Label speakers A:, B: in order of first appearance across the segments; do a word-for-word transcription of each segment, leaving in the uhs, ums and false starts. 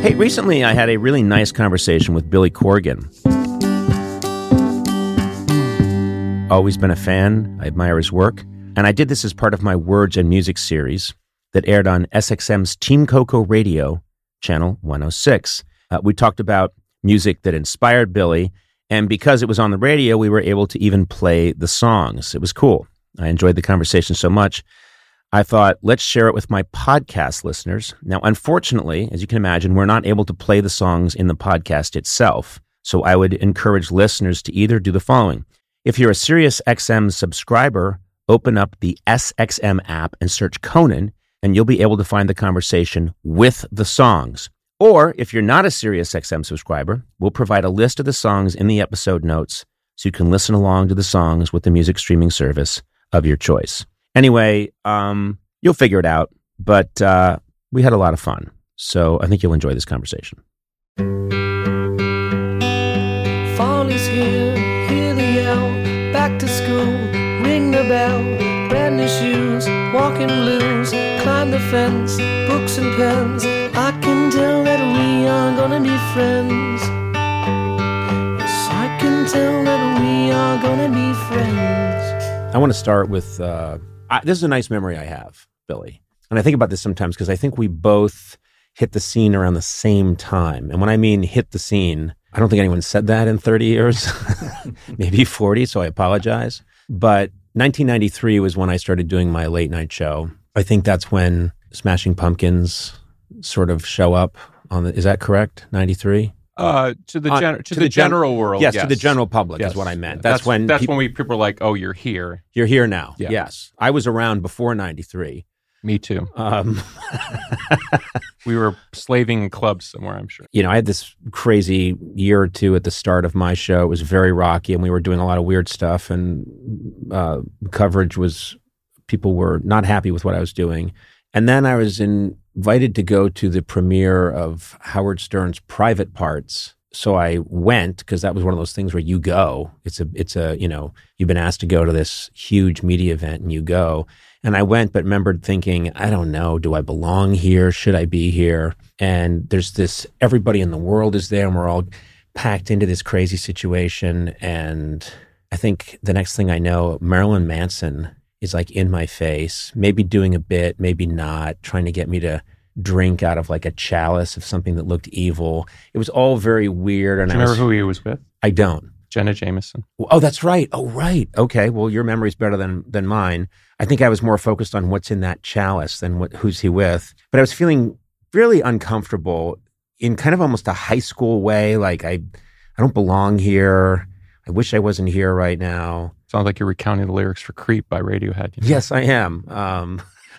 A: Hey, recently I had a really nice conversation with Billy Corgan. Always been a fan. I admire his work. And I did this as part of my Words and Music series that aired on S X M's Team Coco Radio, channel one oh six. Uh, we talked about music that inspired Billy, and because it was on the radio, we were able to even play the songs. It was cool. I enjoyed the conversation so much. I thought, let's share it with my podcast listeners. Now, unfortunately, as you can imagine, we're not able to play the songs in the podcast itself. So I would encourage listeners to either do the following. If you're a SiriusXM subscriber, open up the S X M app and search Conan, and you'll be able to find the conversation with the songs. Or if you're not a SiriusXM subscriber, we'll provide a list of the songs in the episode notes so you can listen along to the songs with the music streaming service of your choice. Anyway, um, you'll figure it out, but uh, we had a lot of fun. So I think you'll enjoy this conversation.
B: Fall is here, hear the yell, back to school, ring the bell, brand new shoes, walking blues, climb the fence, books and pens, I can tell that we are gonna be friends. Yes, I can tell that we are gonna be friends.
A: I want to start with... Uh, I, this is a nice memory I have, Billy. And I think about this sometimes because I think we both hit the scene around the same time. And when I mean hit the scene, I don't think anyone said that in thirty years, maybe forty, so I apologize. But nineteen ninety-three was when I started doing my late night show. I think that's when Smashing Pumpkins sort of show up on the, is that correct? ninety-three?
C: Uh, to the, gen-
A: uh,
C: to
A: to
C: the,
A: the gen-
C: general world,
A: yes,
C: yes.
A: to the general public
C: yes.
A: is what I meant.
C: That's,
A: That's when
C: that's
A: peop-
C: when we people are like, "Oh, you're here.
A: You're here now."
C: Yeah.
A: Yes, I was around before ninety-three.
C: Me too.
A: Um,
C: we were slaving in clubs somewhere, I'm sure.
A: You know, I had this crazy year or two at the start of my show. It was very rocky, and we were doing a lot of weird stuff, and uh, coverage was people were not happy with what I was doing. And then I was invited to go to the premiere of Howard Stern's Private Parts. So I went because that was one of those things where you go. It's a, it's a, you know, you've been asked to go to this huge media event and you go. And I went, but remembered thinking, I don't know, do I belong here? Should I be here? And there's this, everybody in the world is there and we're all packed into this crazy situation. And I think the next thing I know, Marilyn Manson is like in my face, maybe doing a bit, maybe not, trying to get me to drink out of like a chalice of something that looked evil. It was all very weird. And
C: Do you
A: I
C: remember
A: was,
C: who he was with?
A: I don't.
C: Jenna Jameson.
A: Oh, that's right. Oh, right. Okay. Well, your memory's better than than mine. I think I was more focused on what's in that chalice than what who's he with. But I was feeling really uncomfortable in kind of almost a high school way. Like I, I don't belong here. I wish I wasn't here right now.
C: Sounds like you're recounting the lyrics for Creep by Radiohead. You know?
A: Yes, I am. Um,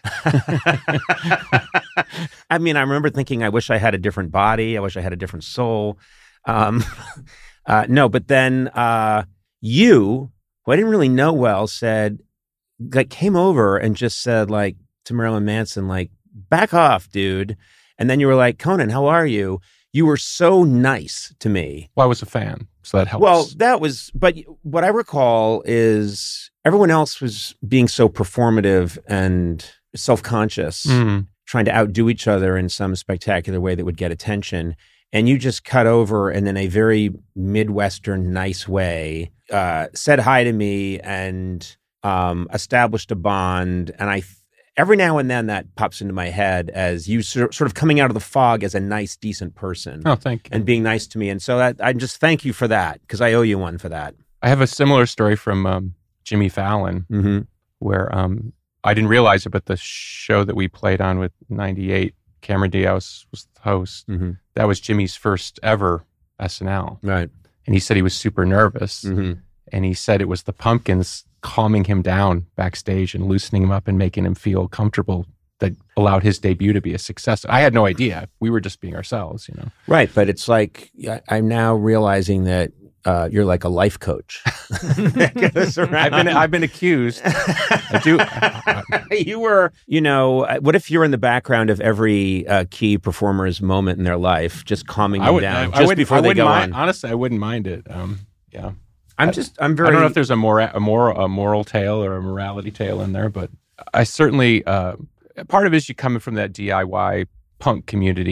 A: I mean, I remember thinking, I wish I had a different body. I wish I had a different soul. Um, uh, no, but then uh, you, who I didn't really know well, said, like, came over and just said, like, to Marilyn Manson, like, back off, dude. And then you were like, Conan, how are you? You were so nice to me.
C: Well, I was a fan, so that helps.
A: Well, that was, but what I recall is everyone else was being so performative and self-conscious,
C: mm.
A: trying to outdo each other in some spectacular way that would get attention. And you just cut over and in a very Midwestern, nice way, uh, said hi to me and um, established a bond. And I, every now and then that pops into my head as you sort of coming out of the fog as a nice, decent person.
C: Oh, thank you.
A: And being nice to me. And so that, I just thank you for that because I owe you one for that.
C: I have a similar story from um, Jimmy Fallon
A: Mm-hmm.
C: where um, I didn't realize it, but the show that we played on with ninety-eight, Cameron Diaz was the host.
A: Mm-hmm.
C: That was Jimmy's first ever S N L.
A: Right.
C: And he said he was super nervous.
A: Mm-hmm.
C: And he said it was the Pumpkins calming him down backstage and loosening him up and making him feel comfortable that allowed his debut to be a success. I had no idea. We were just being ourselves, you know.
A: Right. But it's like, I'm now realizing that uh, you're like a life coach.
C: I've been I've been accused. I do.
A: You were, you know, what if you're in the background of every uh, key performer's moment in their life, just calming them
C: I would,
A: down
C: I,
A: just
C: I
A: before
C: I
A: they go
C: mind,
A: on?
C: Honestly, I wouldn't mind it. Um, yeah.
A: I'm just, I'm very...
C: I don't know if there's a, mora- a, moral, a moral tale or a morality tale in there, but I certainly, uh, part of it is you coming from that D I Y punk community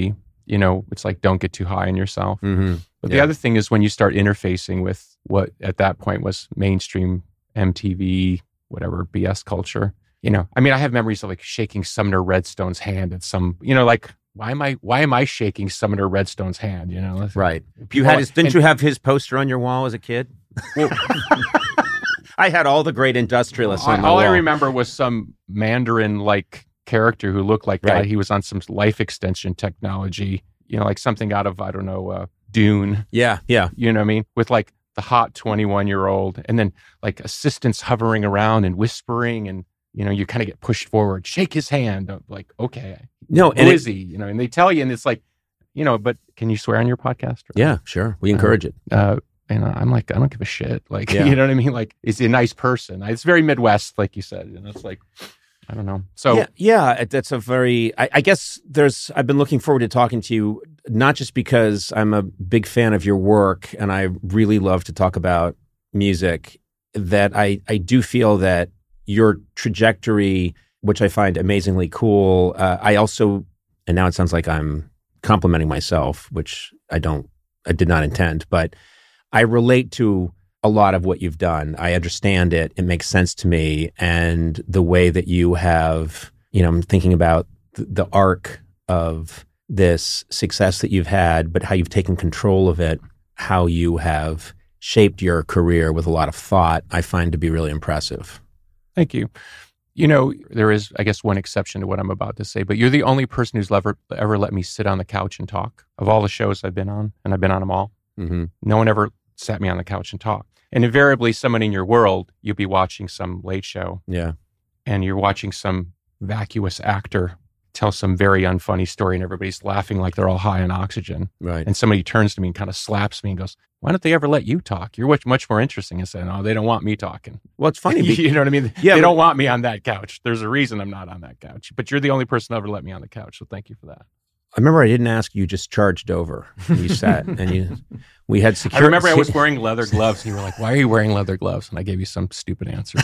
C: You know, it's like, don't get too high on yourself.
A: Mm-hmm.
C: But
A: Yeah.
C: the other thing is when you start interfacing with what at that point was mainstream M T V, whatever, B S culture. You know, I mean, I have memories of like shaking Sumner Redstone's hand at some, you know, like, why am I, why am I shaking Sumner Redstone's hand? You know,
A: Right. You
C: People-
A: had his, didn't
C: and-
A: you have his poster on your wall as a kid?
C: Well,
A: I had all the great industrialists
C: I,
A: on my
C: all
A: wall.
C: I remember was some Mandarin-like character who looked like
A: Right.
C: God, he was on some life extension technology, you know, like something out of, I don't know, uh, Dune,
A: Yeah, yeah.
C: you know what I mean? With like the hot twenty-one-year-old and then like assistants hovering around and whispering and, you know, you kind of get pushed forward, shake his hand. I'm like, okay,
A: No,
C: who
A: and it-
C: is he? You know, and they tell you and it's like, you know, but can you swear on your podcast? Or-
A: yeah, sure. We encourage it.
C: Uh, and I'm like, I don't give a shit. Like,
A: Yeah.
C: you know what I mean? Like, is he a nice person? It's very Midwest, like you said. You know, it's like, I don't know. So,
A: yeah, yeah, that's a very. I, I guess there's. I've been looking forward to talking to you, not just because I'm a big fan of your work and I really love to talk about music. That I I do feel that your trajectory, which I find amazingly cool. Uh, I also, and now it sounds like I'm complimenting myself, which I don't. I did not intend, but I relate to a lot of what you've done. I understand it. It makes sense to me. And the way that you have, you know, I'm thinking about th- the arc of this success that you've had, but how you've taken control of it, how you have shaped your career with a lot of thought, I find to be really impressive.
C: thank you. You know, there is, I guess, one exception to what I'm about to say, but you're the only person who's ever, ever let me sit on the couch and talk. Of all the shows I've been on, and I've been on them all,
A: Mm-hmm.
C: no one ever sat me on the couch and talked. And invariably, someone in your world, you'll be watching some late show
A: Yeah.
C: and you're watching some vacuous actor tell some very unfunny story and everybody's laughing like they're all high on oxygen.
A: Right.
C: And somebody turns to me and kind of slaps me and goes, why don't they ever let you talk? You're much, much more interesting. I said, no, they don't want me talking.
A: Well, it's funny. be-
C: you know what I mean?
A: Yeah,
C: they
A: but-
C: don't want me on that couch. There's a reason I'm not on that couch. But you're the only person who ever let me on the couch. So thank you for that.
A: I remember I didn't ask you, just charged over. You sat and you, we had
C: I
A: security.
C: remember I was wearing leather gloves and you were like, why are you wearing leather gloves? And I gave you some stupid answer.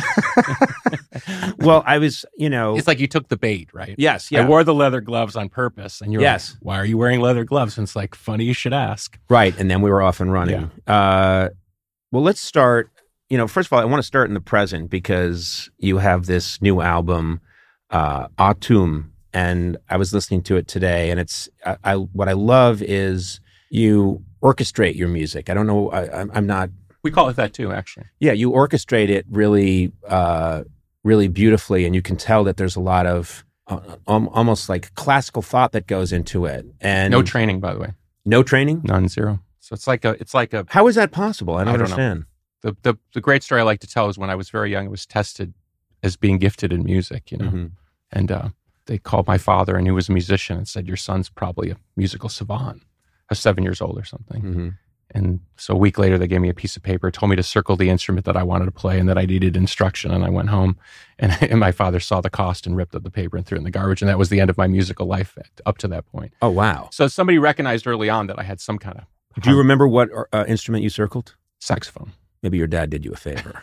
A: Well, I was, you know.
C: It's like you took the bait, right?
A: Yes, yeah.
C: I wore the leather gloves on purpose. And you're
A: Yes.
C: like, why are you wearing leather gloves? And it's like, funny you should ask.
A: Right. And then we were off and running. Uh, well, let's start. You know, first of all, I want to start in the present because you have this new album, uh, Autumn, and I was listening to it today. And it's, I, I what I love is you orchestrate your music. I don't know, I, I'm- I'm not,
C: We call it that too, actually.
A: yeah, you orchestrate it really, uh, really beautifully. And you can tell that there's a lot of uh, um, almost like classical thought that goes into it. And
C: No training, by the way.
A: no training.
C: None, zero. So it's like a, it's like a,
A: How is that possible? I don't,
C: I don't know.
A: understand.
C: the, the, the great story I like to tell is when I was very young, I was tested as being gifted in music, you know,
A: Mhm.
C: and uh, they called my father and he was a musician and said, your son's probably a musical savant. I was seven years old or something.
A: Mm-hmm.
C: And so a week later, they gave me a piece of paper, told me to circle the instrument that I wanted to play and that I needed instruction. And I went home and, and my father saw the cost and ripped up the paper and threw it in the garbage. And that was the end of my musical life up to that point.
A: Oh, wow.
C: So somebody recognized early on that I had some kind of
A: Do you remember what uh, instrument you circled?
C: saxophone.
A: Maybe your dad did you a favor.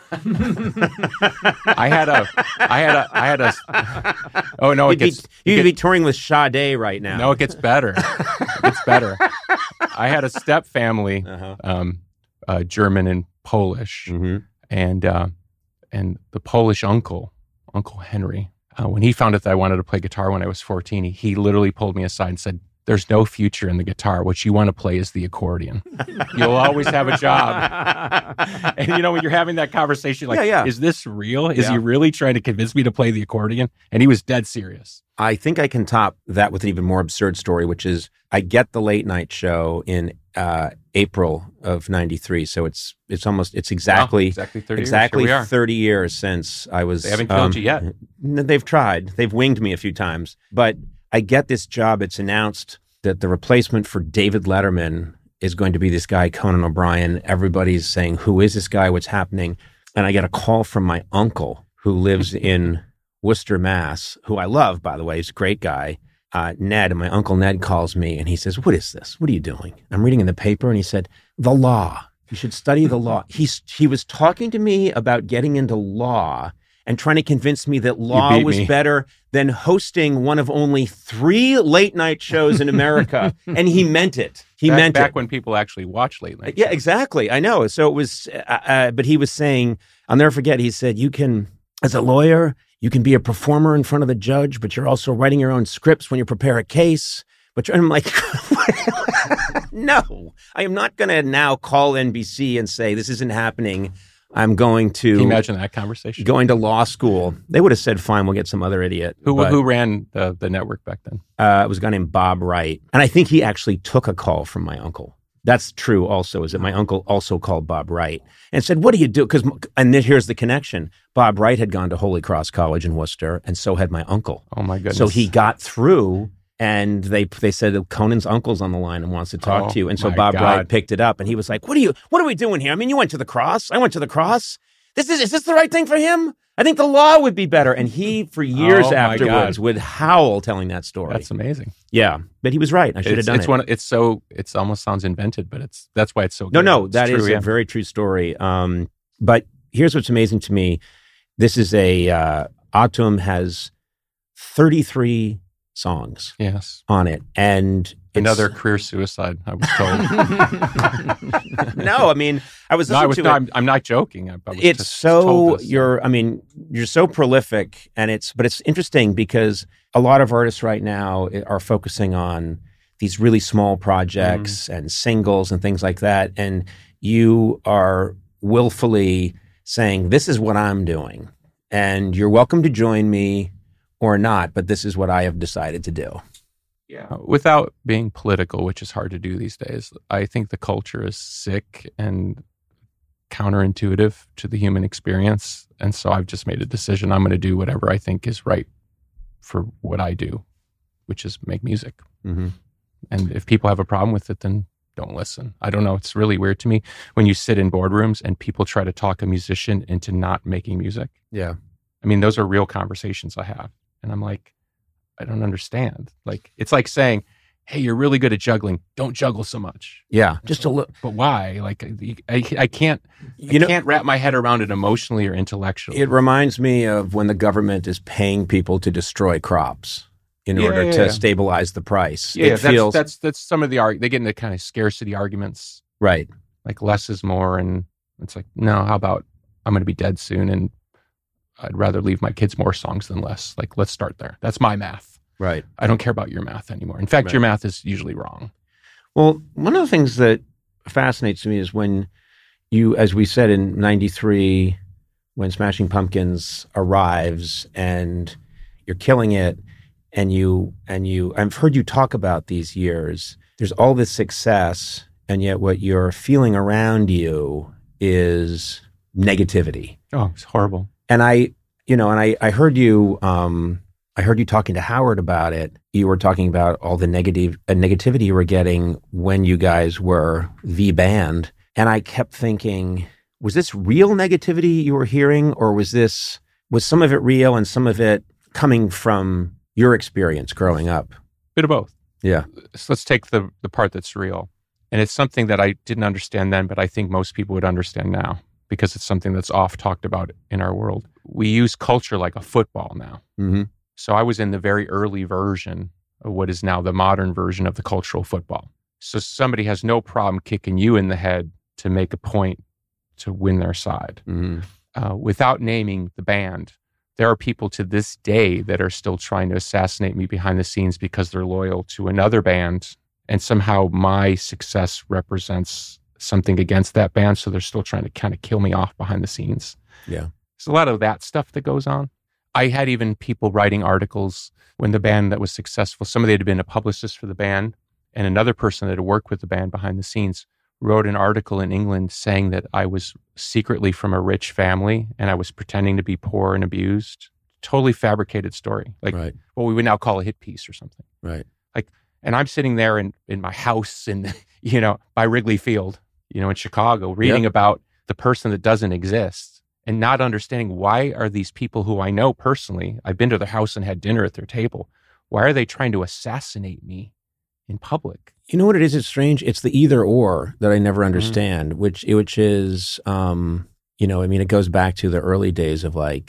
C: I had a, I had a, I had a, oh no, it
A: you'd be,
C: gets,
A: you'd
C: it
A: be touring with Sade right now.
C: no, it gets better. It gets better. I had a step family,
A: Uh-huh.
C: um, uh, German and Polish.
A: Mm-hmm.
C: and uh, and the Polish uncle, Uncle Henry, uh, when he found out that I wanted to play guitar when I was fourteen, he, he literally pulled me aside and said, "There's no future in the guitar. What you want to play is the accordion. You'll always have a job." And you know, when you're having that conversation, like,
A: Yeah, yeah.
C: is this real? Is
A: Yeah.
C: he really trying to convince me to play the accordion? And he was dead serious.
A: I think I can top that with an even more absurd story, which is I get the late night show in uh, April of ninety-three. So it's it's almost, it's exactly,
C: Wow, exactly thirty
A: exactly
C: years. Here we are.
A: thirty years since I was.
C: They haven't killed you yet.
A: n- They've tried. They've winged me a few times. But I get this job. It's announced that the replacement for David Letterman is going to be this guy, Conan O'Brien. Everybody's saying, who is this guy? What's happening? And I get a call from my uncle who lives in Worcester, Mass, who I love, by the way. He's a great guy. Uh, Ned, and my uncle Ned calls me and he says, what is this? What are you doing? I'm reading in the paper and he said, the law. You should study the law. He's, he was talking to me about getting into law and trying to convince me that law
C: beat
A: was
C: me.
A: better than hosting one of only three late night shows in America. And he meant it. He
C: back,
A: meant
C: back
A: it.
C: when people actually watch late night
A: Yeah,
C: shows.
A: exactly. I know. So it was, uh, uh, but he was saying, I'll never forget, he said, you can, as a lawyer, you can be a performer in front of the judge, but you're also writing your own scripts when you prepare a case. But you're, I'm like, no, I am not going to now call N B C and say, this isn't happening. I'm going to
C: Can you imagine that conversation?
A: going to law school. They would have said, fine, we'll get some other idiot.
C: Who
A: But,
C: who ran the, the network back then?
A: uh, it was a guy named Bob Wright. And I think he actually took a call from my uncle. That's true also, is that my uncle also called Bob Wright and said, what do you do? Because, and then here's the connection. Bob Wright had gone to Holy Cross College in Worcester, and so had my uncle.
C: Oh my goodness!
A: So he got through, and they they said, Conan's uncle's on the line and wants to talk
C: Oh,
A: to you. And so
C: my
A: Bob
C: God.
A: Wright picked it up, and he was like, what are you, what are we doing here? I mean, you went to the cross. I went to the cross. This is, is this the right thing for him? I think the law would be better. And he, for years
C: Oh, my
A: afterwards,
C: God.
A: would howl telling that story.
C: That's amazing.
A: Yeah, but he was right. I should have
C: It's,
A: done
C: it's
A: it.
C: one. It's so. It's almost sounds invented, but it's that's why it's so.
A: No,
C: good.
A: no,
C: It's
A: that is
C: true, yeah.
A: a very true story. Um, but here's what's amazing to me. This is a, uh, Autumn has thirty-three songs
C: Yes.
A: on it. And it's,
C: Another career suicide, I was told.
A: no, I mean, I was
C: no, I
A: listening
C: was,
A: to
C: no,
A: it.
C: I'm, I'm not joking. I, I was
A: It's
C: just
A: so,
C: told this.
A: you're, I mean, you're so prolific, and it's, but it's interesting because a lot of artists right now are focusing on these really small projects
C: Mm.
A: and singles and things like that. And you are willfully saying, this is what I'm doing, and you're welcome to join me or not, but this is what I have decided to do.
C: Yeah. Without being political, which is hard to do these days, I think the culture is sick and counterintuitive to the human experience. And so I've just made a decision. I'm going to do whatever I think is right for what I do, which is make music.
A: Mm-hmm.
C: And if people have a problem with it, then don't listen. I don't know. It's really weird to me when you sit in boardrooms and people try to talk a musician into not making music.
A: Yeah.
C: I mean, those are real conversations I have. And I'm like, I don't understand. Like, it's like saying, hey, you're really good at juggling. Don't juggle so much.
A: Yeah. Just a little,
C: But why? Like, I, I can't,
A: you
C: I
A: know,
C: can't wrap my head around it emotionally or intellectually.
A: it reminds me of when the government is paying people to destroy crops in
C: Yeah,
A: order
C: yeah,
A: to
C: yeah.
A: stabilize the price.
C: yeah,
A: it
C: that's,
A: feels
C: that's, that's some of the, arg- they get into kind of scarcity arguments,
A: right.
C: like less is more. And it's like, no, how about I'm going to be dead soon and I'd rather leave my kids more songs than less. Like, let's start there. That's my math.
A: Right.
C: I don't care about your math anymore. In fact,
A: Right.
C: your math is usually wrong.
A: Well, one of the things that fascinates me is when you, as we said in ninety-three, when Smashing Pumpkins arrives and you're killing it, and you, and you, I've heard you talk about these years, there's all this success, and yet what you're feeling around you is negativity.
C: Oh, it's horrible.
A: And I, you know, and I, I heard you, um, I heard you talking to Howard about it. You were talking about all the negative uh, negativity you were getting when you guys were the band. And I kept thinking, was this real negativity you were hearing, or was this, was some of it real and some of it coming from your experience growing up?
C: Bit of both.
A: Yeah.
C: So let's take the, the part that's real. And it's something that I didn't understand then, but I think most people would understand now because it's something that's oft talked about in our world. We use culture like a football now.
A: Mm-hmm.
C: So I was in the very early version of what is now the modern version of the cultural football. So somebody has no problem kicking you in the head to make a point to win their side.
A: Mm-hmm.
C: Uh, without naming the band, there are people to this day that are still trying to assassinate me behind the scenes because they're loyal to another band, and somehow my success represents something against that band. So they're still trying to kind of kill me off behind the scenes.
A: Yeah.
C: There's a lot of that stuff that goes on. I had even people writing articles when the band that was successful, somebody had been a publicist for the band, and another person that had worked with the band behind the scenes wrote an article in England saying that I was secretly from a rich family and I was pretending to be poor and abused. Totally fabricated story. Like
A: Right.
C: what we would now call a hit piece or something.
A: Right.
C: Like, and I'm sitting there in, in my house in, you know, by Wrigley Field, you know, in Chicago, reading
A: Yep.
C: about the person that doesn't exist and not understanding why are these people who I know personally, I've been to their house and had dinner at their table, why are they trying to assassinate me in public?
A: You know what it is? It's strange. It's the either or that I never understand, mm-hmm. which which is, um, you know, I mean, it goes back to the early days of like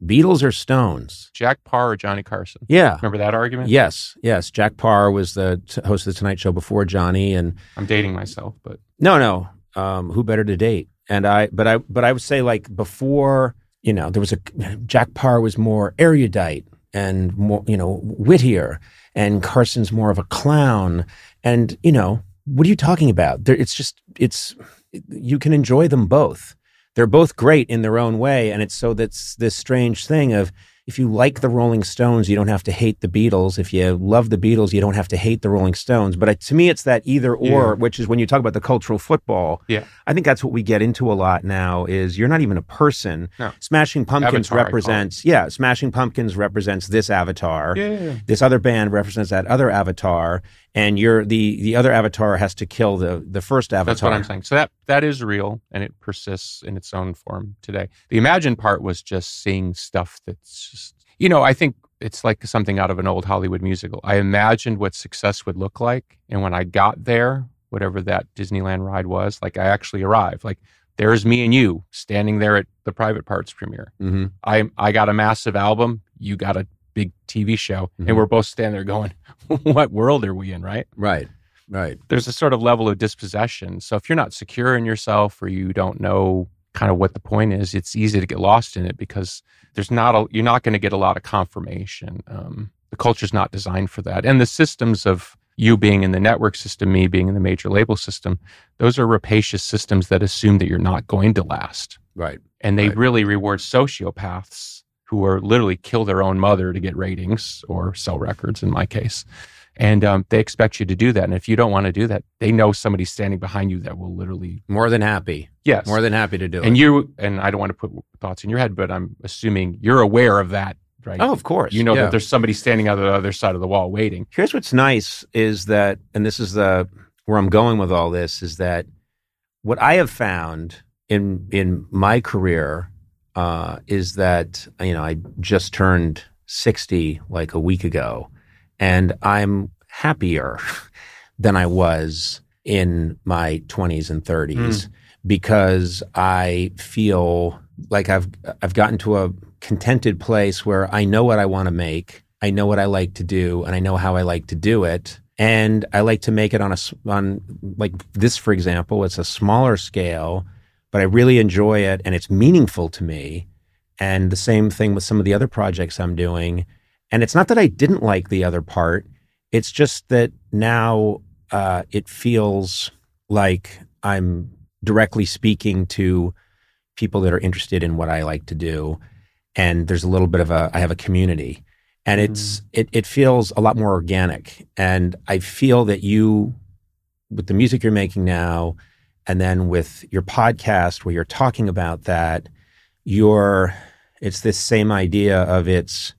A: Beatles or Stones?
C: Jack Parr or Johnny Carson?
A: Yeah.
C: Remember that argument?
A: Yes, yes. Jack Parr was the t- host of the Tonight Show before Johnny, and
C: I'm dating myself, but
A: no, no. Um, who better to date? And I, but I, but I would say like before, you know, there was a Jack Parr was more erudite and more, you know, wittier, and Carson's more of a clown. And you know, what are you talking about? There, it's just, it's you can enjoy them both. They're both great in their own way, and it's so that's this strange thing of if you like the Rolling Stones, you don't have to hate the Beatles. If you love the Beatles, you don't have to hate the Rolling Stones. But I, to me, it's that either or,
C: Yeah.
A: which is when you talk about the cultural football.
C: Yeah.
A: I think that's what we get into a lot now is you're not even a person.
C: No.
A: Smashing Pumpkins
C: Avatar, I call
A: represents, yeah, Smashing Pumpkins represents this avatar.
C: yeah, yeah, yeah.
A: This other band represents that other avatar. And you're the, the other avatar has to kill the, the first avatar.
C: That's what I'm saying. So that that is real, and it persists in its own form today. The imagined part was just seeing stuff that's just, you know, I think it's like something out of an old Hollywood musical. I imagined what success would look like, and when I got there, whatever that Disneyland ride was, like I actually arrived. Like there's me and you standing there at the Private Parts premiere.
A: Mm-hmm.
C: I I got a massive album. You got a big T V show,
A: Mhm.
C: and we're both standing there going, "What world are we in?" Right?
A: Right, right.
C: There's a sort of level of dispossession. So if you're not secure in yourself, or you don't know kind of what the point is, it's easy to get lost in it because there's not a, you're not going to get a lot of confirmation. Um, the culture's not designed for that. And the systems of you being in the network system, me being in the major label system, those are rapacious systems that assume that you're not going to last.
A: Right.
C: And they
A: Right.
C: really reward sociopaths who are literally kill their own mother to get ratings or sell records in my case. And um, they expect you to do that. And if you don't want to do that, they know somebody's standing behind you that will literally.
A: More than happy.
C: Yes.
A: More than happy to do
C: And
A: it.
C: you, and I don't want to put thoughts in your head, but I'm assuming you're aware of that, right?
A: Oh, of course.
C: You know
A: Yeah.
C: that there's somebody standing on the other side of the wall waiting.
A: Here's what's nice is that, and this is the where I'm going with all this, is that what I have found in in my career uh, is that, you know, I just turned sixty like a week ago, and I'm happier than I was in my twenties and thirties because I feel like I've I've gotten to a contented place where I know what I want to make, I know what I like to do, and I know how I like to do it. And I like to make it on a s- on like this, for example. It's a smaller scale, but I really enjoy it, and it's meaningful to me. And the same thing with some of the other projects I'm doing. And it's not that I didn't like the other part. It's just that now uh, it feels like I'm directly speaking to people that are interested in what I like to do. And there's a little bit of a, I have a community. And it's it it feels a lot more organic. And I feel that you, with the music you're making now, and then with your podcast where you're talking about that, you're it's this same idea of it's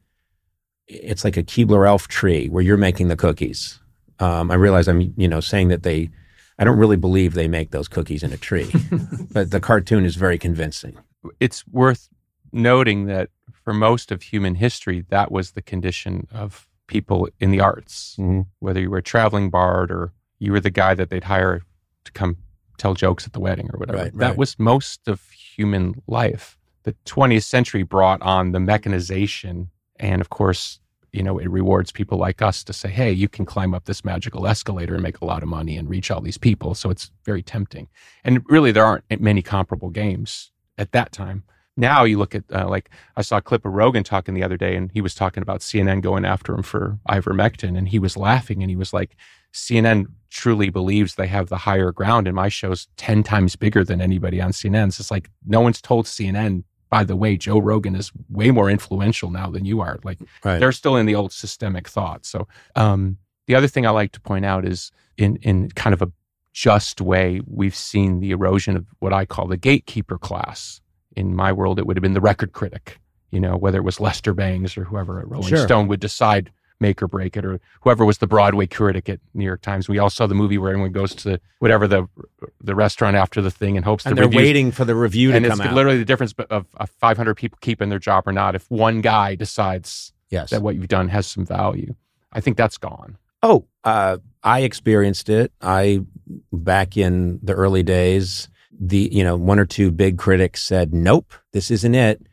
A: it's like a Keebler-Elf tree where you're making the cookies. Um, I realize I'm you know saying that they, I don't really believe they make those cookies in a tree, but the cartoon is very convincing.
C: It's worth noting that for most of human history, that was the condition of people in the arts.
A: Mm-hmm.
C: Whether you were a traveling bard or you were the guy that they'd hire to come tell jokes at the wedding or whatever.
A: Right,
C: that
A: right.
C: was most of human life. The twentieth century brought on the mechanization. And of course, you know, it rewards people like us to say, hey, you can climb up this magical escalator and make a lot of money and reach all these people. So it's very tempting. And really, there aren't many comparable games at that time. Now you look at, uh, like, I saw a clip of Rogan talking the other day, and he was talking about C N N going after him for ivermectin, and he was laughing, and he was like, C N N truly believes they have the higher ground, and my show's ten times bigger than anybody on C N N. So it's like, no one's told C N N, by the way, Joe Rogan is way more influential now than you are. Like,
A: Right.
C: they're still in the old systemic thought. So um, the other thing I like to point out is in, in kind of a just way, we've seen the erosion of what I call the gatekeeper class. In my world, it would have been the record critic, you know, whether it was Lester Bangs or whoever at Rolling
A: Sure.
C: Stone would decide make or break it, or whoever was the Broadway critic at New York Times. We all saw the movie where everyone goes to whatever the the restaurant after the thing and hopes
A: And
C: the
A: they're
C: reviews,
A: waiting for the review to
C: and
A: come
C: it's
A: out.
C: literally the difference of, of five hundred people keeping their job or not if one guy decides
A: Yes.
C: that what you've done has some value. I think that's gone.
A: Oh, uh, I experienced it. I, back in the early days, the, you know, one or two big critics said, nope, this isn't it.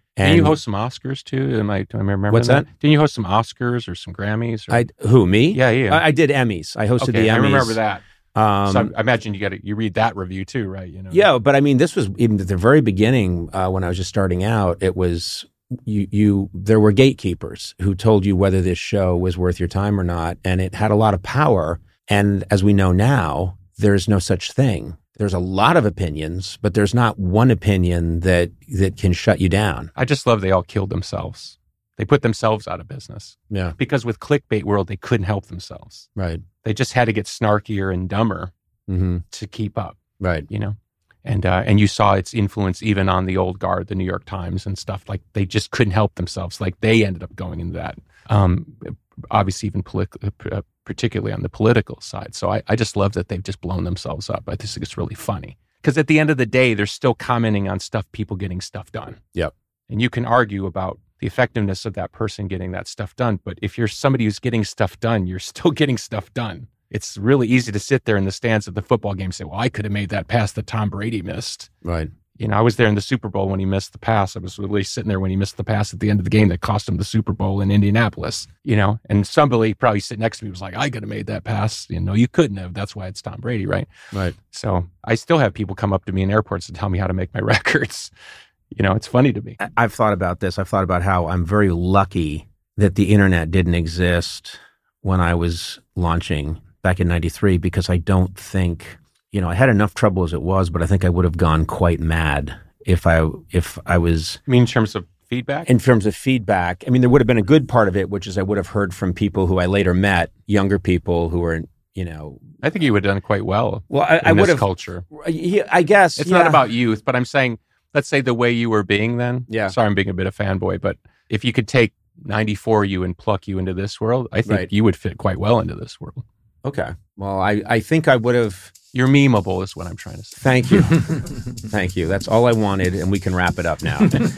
A: And
C: Didn't you host some Oscars too? Am I, do I remember
A: What's that?
C: Didn't you host some Oscars or some Grammys? Or?
A: I who me?
C: Yeah, yeah.
A: I, I did Emmys. I hosted
C: okay,
A: the Emmys.
C: I remember that.
A: Um,
C: so I, I imagine you got to, you read that review too, right? You know.
A: Yeah, but I mean, this was even at the very beginning uh, when I was just starting out. It was you. You there were gatekeepers who told you whether this show was worth your time or not, and it had a lot of power. And as we know now, there's no such thing. There's a lot of opinions, but there's not one opinion that that can shut you down.
C: I just love they all killed themselves. They put themselves out of business.
A: Yeah.
C: Because with clickbait world, they couldn't help themselves.
A: Right.
C: They just had to get snarkier and dumber
A: mm-hmm.
C: to keep up.
A: Right.
C: You know? And uh, and you saw its influence even on the old guard, the New York Times and stuff. Like they just couldn't help themselves. Like they ended up going into that. Um, obviously, even politi- uh, particularly on the political side. So I, I just love that they've just blown themselves up. I just think it's really funny. Because at the end of the day, they're still commenting on stuff, people getting stuff done.
A: Yep.
C: And you can argue about the effectiveness of that person getting that stuff done. But if you're somebody who's getting stuff done, you're still getting stuff done. It's really easy to sit there in the stands of the football game and say, well, I could have made that pass that Tom Brady missed.
A: Right.
C: You know, I was there in the Super Bowl when he missed the pass. I was really sitting there when he missed the pass at the end of the game that cost him the Super Bowl in Indianapolis, you know, and somebody probably sitting next to me was like, I could have made that pass. You know, you couldn't have. That's why it's Tom Brady, right?
A: Right.
C: So I still have people come up to me in airports and tell me how to make my records. You know, it's funny to me.
A: I've thought about this. I've thought about how I'm very lucky that the internet didn't exist when I was launching back in ninety-three, because I don't think, you know, I had enough trouble as it was, but I think I would have gone quite mad if I, if I was...
C: I mean, in terms of feedback?
A: In terms of feedback. I mean, there would have been a good part of it, which is I would have heard from people who I later met, younger people who were, you know...
C: I think you would have done quite well
A: well, I,
C: in
A: I
C: this
A: would have,
C: culture.
A: I guess.
C: It's
A: yeah.
C: not about youth, but I'm saying... Let's say the way you were being then.
A: Yeah.
C: Sorry, I'm being a bit of fanboy, but if you could take ninety-four you and pluck you into this world, I think
A: right.
C: you would fit quite well into this world.
A: Okay. Well, I, I think I would have...
C: You're memeable is what I'm trying to say.
A: Thank you. Thank you. That's all I wanted, and we can wrap it up now.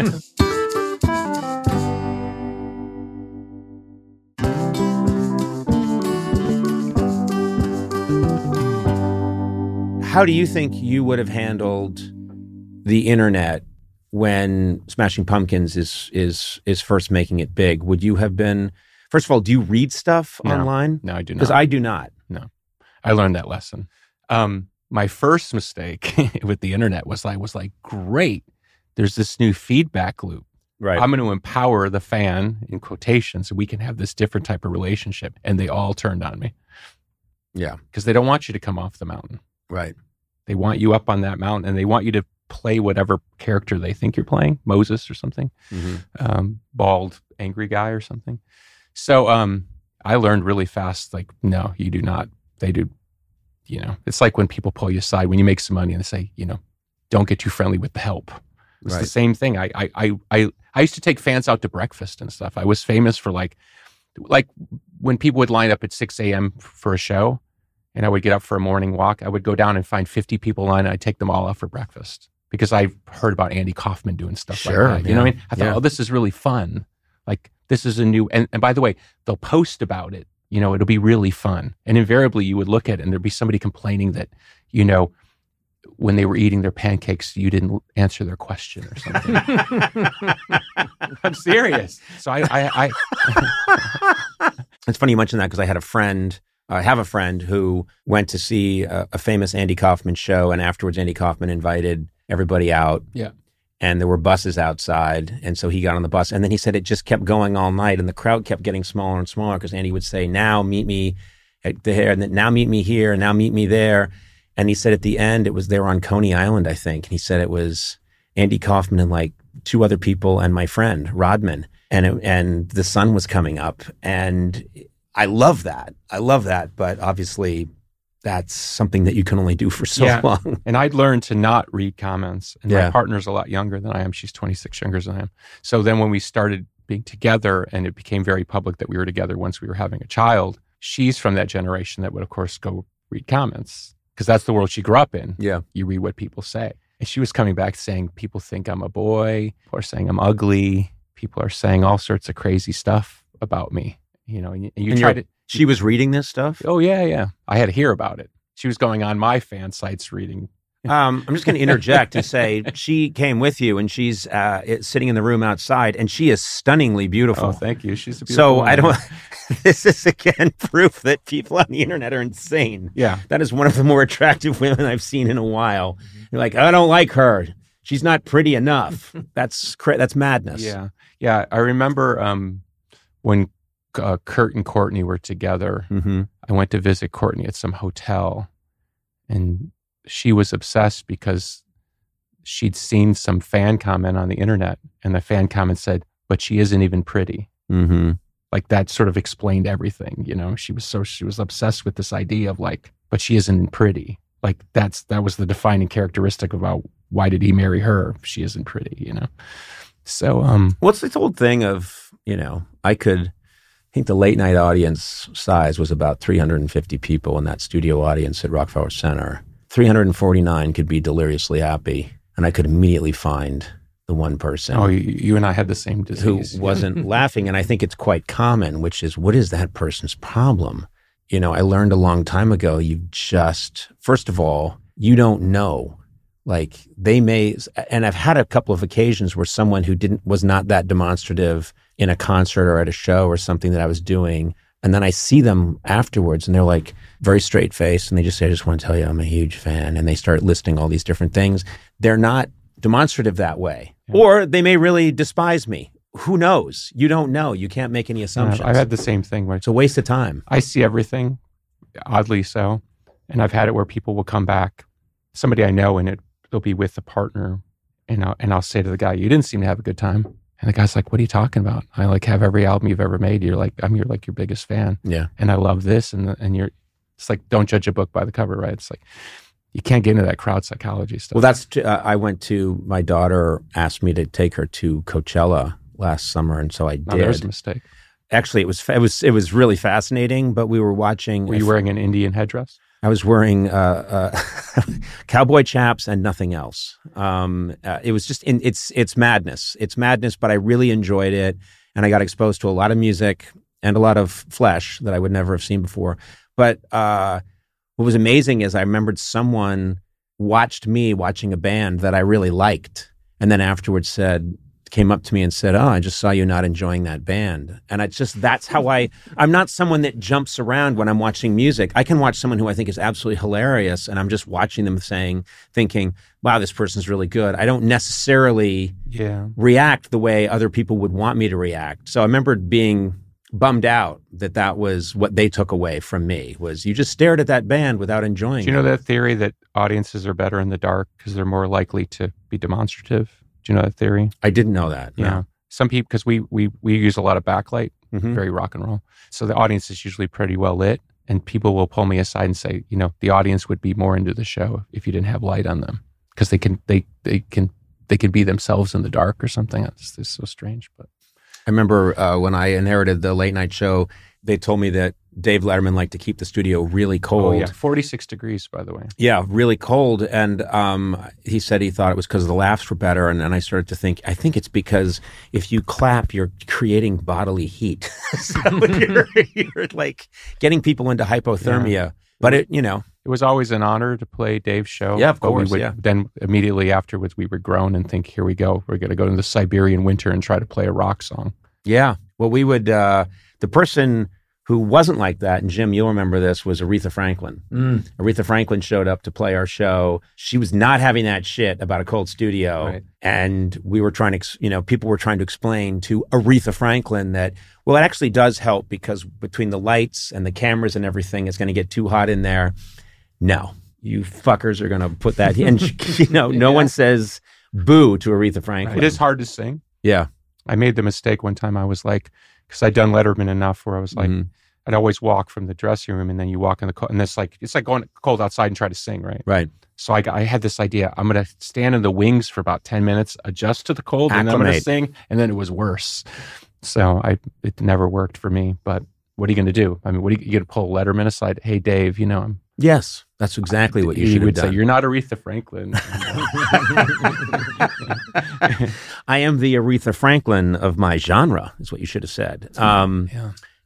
A: How do you think you would have handled the internet when Smashing Pumpkins is is is first making it big? Would you have been, first of all, do you read stuff
C: no,
A: online?
C: No, I do not.
A: Because I do not.
C: No, I learned that lesson. Um, my first mistake with the internet was I was like, great, there's this new feedback loop.
A: Right.
C: I'm going to empower the fan, in quotations, so we can have this different type of relationship. And they all turned on me.
A: Yeah.
C: Because they don't want you to come off the mountain.
A: Right.
C: They want you up on that mountain, and they want you to play whatever character they think you're playing, Moses or something,
A: mm-hmm.
C: um, bald, angry guy or something. So um, I learned really fast, like, no, you do not. They do, you know, it's like when people pull you aside, when you make some money and they say, you know, don't get too friendly with the help. It's
A: right.
C: the same thing. I, I, I, I, I used to take fans out to breakfast and stuff. I was famous for like, like when people would line up at six a.m. for a show, and I would get up for a morning walk, I would go down and find fifty people in line, and I'd take them all out for breakfast because I heard about Andy Kaufman doing stuff
A: sure,
C: like that. You
A: yeah.
C: know what I mean? I thought,
A: yeah.
C: oh, this is really fun. Like, this is a new, and, and by the way, they'll post about it. You know, it'll be really fun. And invariably you would look at it and there'd be somebody complaining that, you know, when they were eating their pancakes, you didn't answer their question or something. I'm serious. So I, I,
A: I it's funny you mentioned that because I had a friend, I have a friend who went to see a, a famous Andy Kaufman show, and afterwards Andy Kaufman invited everybody out.
C: Yeah.
A: And there were buses outside, and so he got on the bus, and then he said it just kept going all night, and the crowd kept getting smaller and smaller because Andy would say, now meet me at there, and then now meet me here, and now meet me there. And he said at the end, it was, they were on Coney Island, I think. And he said it was Andy Kaufman and like two other people and my friend, Rodman. And it, and the sun was coming up. And I love that. I love that. But obviously, that's something that you can only do for so
C: yeah.
A: long.
C: And I'd learned to not read comments. And
A: yeah.
C: my partner's a lot younger than I am. She's twenty-six younger than I am. So then when we started being together and it became very public that we were together once we were having a child, she's from that generation that would, of course, go read comments. Because that's the world she grew up in.
A: Yeah.
C: You read what people say. And she was coming back saying, people think I'm a boy. People are saying I'm ugly. People are saying all sorts of crazy stuff about me. You know, and you, and you
A: and
C: try to...
A: She was reading this stuff?
C: Oh, yeah, yeah. I had to hear about it. She was going on my fan sites reading
A: Um, I'm just going to interject and say she came with you, and she's uh, sitting in the room outside, and she is stunningly beautiful.
C: Oh, thank you. She's a beautiful
A: So
C: woman.
A: I don't. This is again proof that people on the internet are insane.
C: Yeah.
A: That is one of the more attractive women I've seen in a while. You're like, I don't like her. She's not pretty enough. That's cra- that's madness.
C: Yeah, yeah. I remember um, when uh, Kurt and Courtney were together.
A: Mm-hmm.
C: I went to visit Courtney at some hotel, and she was obsessed because she'd seen some fan comment on the internet, and the fan comment said, "But she isn't even pretty."
A: Mm-hmm.
C: Like that sort of explained everything. You know, she was so she was obsessed with this idea of like, "But she isn't pretty." Like that's that was the defining characteristic about why did he marry her if she isn't pretty, you know? So, um,
A: What's this old thing of, you know, I could, I think the late night audience size was about three hundred fifty people in that studio audience at Rockefeller Center. three hundred forty-nine could be deliriously happy, and I could immediately find the one person
C: oh, you, you and I had the same disease.
A: who wasn't laughing. And I think it's quite common, which is, what is that person's problem? You know, I learned a long time ago, you just, first of all, you don't know. Like they may, and I've had a couple of occasions where someone who didn't, was not that demonstrative in a concert or at a show or something that I was doing. And then I see them afterwards and they're like very straight faced and they just say, I just want to tell you I'm a huge fan. And they start listing all these different things. They're not demonstrative that way. Yeah. Or they may really despise me. Who knows? You don't know. You can't make any assumptions.
C: I've had the same thing where
A: it's a waste of time.
C: I see everything, oddly so. And I've had it where people will come back, somebody I know, and it, they'll be with a partner. And I'll, and I'll say to the guy, you didn't seem to have a good time. And the guy's like, what are you talking about? I like have every album you've ever made. You're like, I'm your like your biggest fan.
A: Yeah.
C: And I love this. And and you're, it's like, don't judge a book by the cover, right? It's like, you can't get into that crowd psychology stuff.
A: Well, that's, t- uh, I went to, my daughter asked me to take her to Coachella last summer. And so I did.
C: Oh, there's a mistake.
A: Actually, it was, it was, it was really fascinating, but we were watching.
C: Were you wearing an Indian headdress?
A: I was wearing uh, uh, cowboy chaps and nothing else. Um, uh, it was just, in, it's it's madness. It's madness, but I really enjoyed it. And I got exposed to a lot of music and a lot of flesh that I would never have seen before. But uh, what was amazing is I remembered someone watched me watching a band that I really liked. And then afterwards said, came up to me and said, oh, I just saw you not enjoying that band. And I just, that's how I, I'm not someone that jumps around when I'm watching music. I can watch someone who I think is absolutely hilarious and I'm just watching them saying, thinking, wow, this person's really good. I don't necessarily
C: yeah.
A: react the way other people would want me to react. So I remember being bummed out that that was what they took away from me, was you just stared at that band without enjoying it.
C: Do you know that theory that audiences are better in the dark because they're more likely to be demonstrative? Do you know that theory?
A: I didn't know that.
C: Yeah.
A: No.
C: Some people, because we, we, we use a lot of backlight,
A: Mm-hmm.
C: very rock and roll. So the audience is usually pretty well lit. And people will pull me aside and say, you know, the audience would be more into the show if you didn't have light on them. Because they can, they, they can, they can be themselves in the dark or something. It's, it's so strange. But
A: I remember uh, when I inherited the late night show, they told me that Dave Letterman liked to keep the studio really cold.
C: Oh, yeah. forty-six degrees, by the way.
A: Yeah, really cold. And um, he said he thought it was because the laughs were better. And then I started to think, I think it's because if you clap, you're creating bodily heat. So you're, you're like getting people into hypothermia. Yeah. But it, you know.
C: It was always an honor to play Dave's show.
A: Yeah, of
C: but
A: course,
C: we would,
A: yeah.
C: Then immediately afterwards, we would groan and think, here we go. We're going to go into the Siberian winter and try to play a rock song.
A: Yeah. Well, we would, uh, the person who wasn't like that, and Jim, you'll remember this, was Aretha Franklin.
D: Mm.
A: Aretha Franklin showed up to play our show. She was not having that shit about a cold studio.
D: Right.
A: And we were trying to, you know, people were trying to explain to Aretha Franklin that, well, it actually does help because between the lights and the cameras and everything, it's going to get too hot in there. No, you fuckers are going to put that, and you know, no
D: Yeah.
A: one says boo to Aretha Franklin.
C: It is hard to sing.
A: Yeah.
C: I made the mistake one time. I was like, because I'd done Letterman enough where I was like,
A: Mhm.
C: I'd always walk from the dressing room and then you walk in the cold. And it's like, it's like going cold outside and try to sing, right?
A: Right.
C: So I, I had this idea. I'm going to stand in the wings for about ten minutes, adjust to the cold, and then I'm going to
A: Acclimate.
C: sing. And then it was worse. So I it never worked for me. But what are you going to do? I mean, what are you, you going to pull Letterman aside? Hey, Dave, you know, I'm.
A: Yes, that's exactly what you
C: he
A: should have
C: would
A: done.
C: say, you're not Aretha Franklin.
A: I am the Aretha Franklin of my genre, is what you should have said. Um,
C: yeah.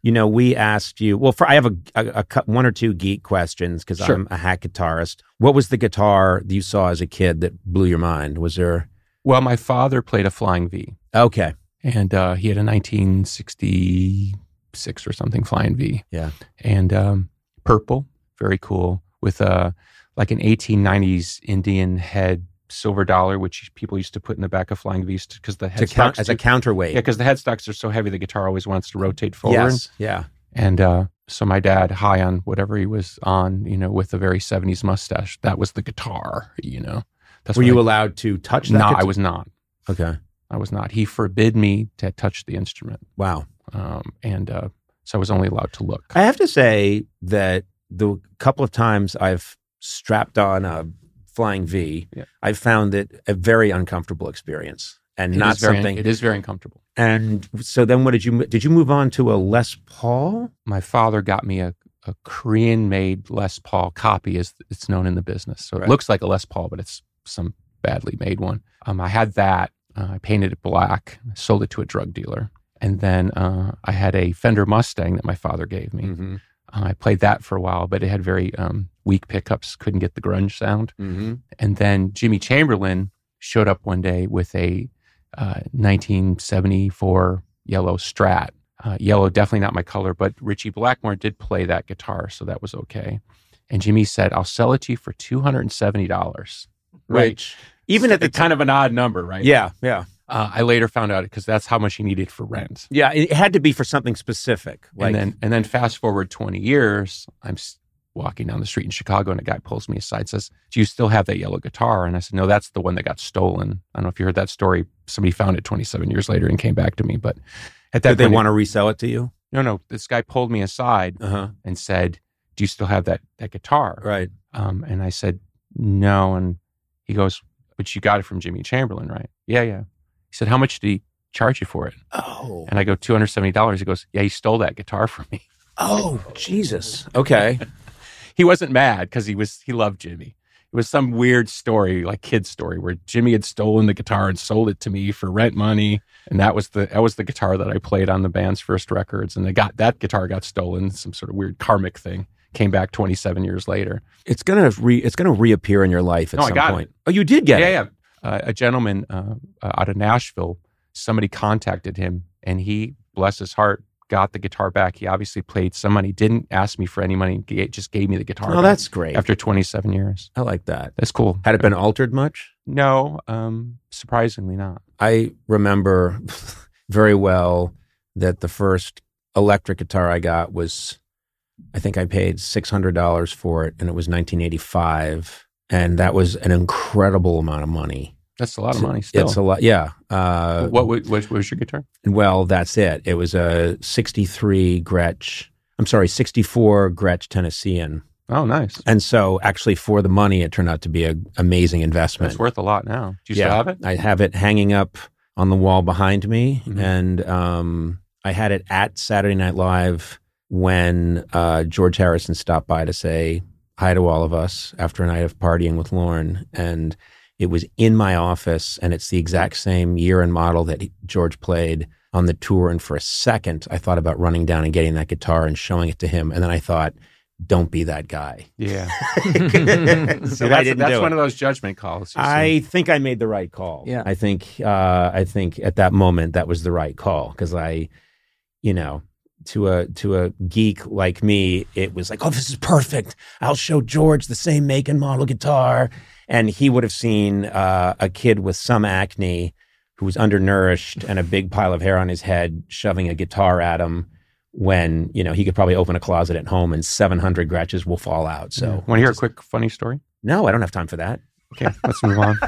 A: You know, we asked you, well, for, I have a, a, a cou- one or two geek questions because
C: Sure.
A: I'm a hack guitarist. What was the guitar that you saw as a kid that blew your mind? Was there?
C: Well, my father played a Flying V,
A: Okay.
C: and uh, he had a nineteen sixty-six or something Flying V.
A: Yeah.
C: And um, purple, very cool, with a like an eighteen nineties Indian head silver dollar, which people used to put in the back of Flying V's because the
A: To count,
C: headstocks
A: as a counterweight.
C: yeah, because the headstocks are so heavy, the guitar always wants to rotate forward.
A: Yes. Yeah.
C: And uh, so my dad, high on whatever he was on, you know, with a very seventies mustache, that was the guitar, you know. That's
A: Were
C: what
A: you
C: I-
A: allowed to touch that?
C: No,
A: guitar?
C: I was not.
A: Okay.
C: I was not. He forbid me to touch the instrument.
A: Wow.
C: Um, and uh, so I was only allowed to look.
A: I have to say that the couple of times I've strapped on a Flying V,
C: Yeah.
A: I've found it a very uncomfortable experience and
C: It
A: not
C: is very,
A: something.
C: It is very uncomfortable.
A: And so then what did you, did you move on to a Les Paul?
C: My father got me a, a Korean-made Les Paul copy, as it's known in the business. So
A: Right.
C: it looks like a Les Paul, but it's some badly made one. Um, I had that. Uh, I painted it black, sold it to a drug dealer. And then uh, I had a Fender Mustang that my father gave me.
A: Mm-hmm.
C: Uh, I played that for a while, but it had very um, weak pickups, couldn't get the grunge sound.
A: Mm-hmm.
C: And then Jimmy Chamberlin showed up one day with a uh, nineteen seventy-four yellow Strat. Uh, yellow, definitely not my color, but Richie Blackmore did play that guitar, so that was okay. And Jimmy said, I'll sell it to you for two hundred seventy dollars.
A: Right. Even at the
C: kind of an odd number, right?
A: Yeah. Yeah.
C: Uh, I later found out because that's how much he needed for rent.
A: Yeah. It had to be for something specific. Like,
C: and then and then fast forward twenty years, I'm s- walking down the street in Chicago and a guy pulls me aside and says, do you still have that yellow guitar? And I said, no, that's the one that got stolen. I don't know if you heard that story. Somebody found it twenty-seven years later and came back to me. But at that
A: did they
C: point,
A: want to resell it to you?
C: no, no, this guy pulled me aside
A: Uh-huh.
C: and said, do you still have that that guitar?
A: Right.
C: Um, and I said, no. And he goes, but you got it from Jimmy Chamberlin, right? Yeah, yeah. He said, how much did he charge you for it?
A: Oh.
C: And I go, two hundred seventy dollars. He goes, yeah, he stole that guitar from me.
A: Oh, Jesus. Okay.
C: He wasn't mad because he was he loved Jimmy. It was some weird story, like kid story, where Jimmy had stolen the guitar and sold it to me for rent money, and that was the that was the guitar that I played on the band's first records. And they got that guitar got stolen, some sort of weird karmic thing. Came back twenty-seven years later.
A: It's gonna re it's gonna reappear in your life at
C: No, I
A: some
C: got
A: point.
C: it.
A: Oh, you did get
C: yeah,
A: it.
C: yeah. Uh, a gentleman uh, uh, out of Nashville, somebody contacted him, and he, bless his heart, got the guitar back. He obviously played some money, didn't ask me for any money, ga- just gave me the guitar.
A: Oh,
C: back
A: that's great.
C: after twenty-seven years.
A: I like that.
C: That's cool.
A: Had it been altered much?
C: No, um, surprisingly not.
A: I remember very well that the first electric guitar I got was, I think I paid six hundred dollars for it, and it was nineteen eighty-five. And that was an incredible amount of money.
C: That's a lot of money still.
A: It's a lot, yeah. Uh,
C: what, what, what was your guitar?
A: Well, that's it. It was a sixty-three Gretsch, I'm sorry, sixty-four Gretsch Tennessean.
C: Oh, nice.
A: And so actually for the money, it turned out to be an amazing investment.
C: That's worth a lot now. Do you
A: yeah,
C: still have it?
A: I have it hanging up on the wall behind me.
C: Mhm.
A: And um, I had it at Saturday Night Live when uh, George Harrison stopped by to say hi to all of us after a night of partying with Lorne. And it was in my office, and it's the exact same year and model that he, George played on the tour. And for a second, I thought about running down and getting that guitar and showing it to him. And then I thought, don't be that guy.
C: Yeah.
A: so
C: See, that's
A: I didn't
C: that's
A: do
C: one
A: it.
C: of those judgment calls. you see.
A: I think I made the right call.
B: Yeah.
A: I think uh, I think at that moment that was the right call because I, you know, to a to a geek like me, it was like, oh, this is perfect. I'll show George the same make and model guitar, and he would have seen uh, a kid with some acne who was undernourished and a big pile of hair on his head shoving a guitar at him. When, you know, he could probably open a closet at home and seven hundred Gretches will fall out. So,
C: Want to hear a quick funny story?
A: no, I don't have time for that.
C: Okay, let's move on.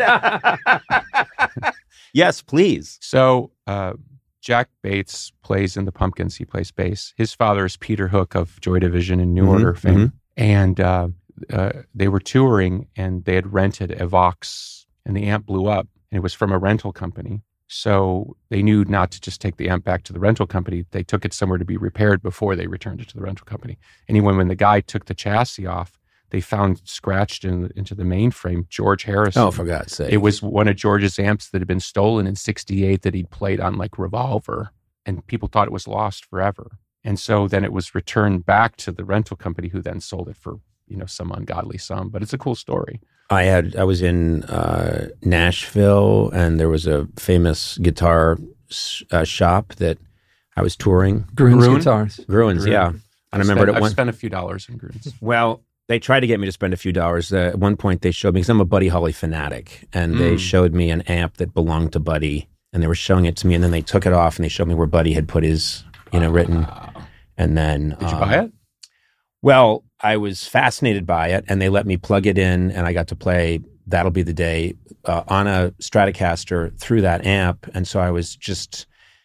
A: Yes, please.
C: So, uh, Jack Bates plays in the Pumpkins. He plays bass. His father is Peter Hook of Joy Division and New
A: Mhm,
C: Order fame.
A: mhm.
C: And uh, uh, they were touring, and they had rented a Vox, and the amp blew up, and it was from a rental company. So they knew not to just take the amp back to the rental company. They took it somewhere to be repaired before they returned it to the rental company. And even when the guy took the chassis off, they found scratched in, into the mainframe George Harrison.
A: Oh, for God's sake.
C: It was one of George's amps that had been stolen in sixty-eight that he'd played on like Revolver. And people thought it was lost forever. And so then it was returned back to the rental company, who then sold it for, you know, some ungodly sum. But it's a cool story.
A: I had I was in uh, Nashville, and there was a famous guitar uh, shop that I was touring.
D: Gruhn's
C: Gruhn?
D: Guitars.
A: Gruhn's,
C: Gruhn.
A: yeah. And I remember
C: spent,
A: at
C: I've
A: one.
C: spent a few dollars in Gruhn's.
A: Well, they tried to get me to spend a few dollars. Uh, at one point, they showed me, because I'm a Buddy Holly fanatic, and they
C: Mm.
A: showed me an amp that belonged to Buddy, and they were showing it to me, and then they took it off, and they showed me where Buddy had put his, you know, written,
C: Wow.
A: and then
C: Did you
A: um,
C: buy it?
A: Well, I was fascinated by it, and they let me plug it in, and I got to play That'll Be the Day uh, on a Stratocaster through that amp, and so I was just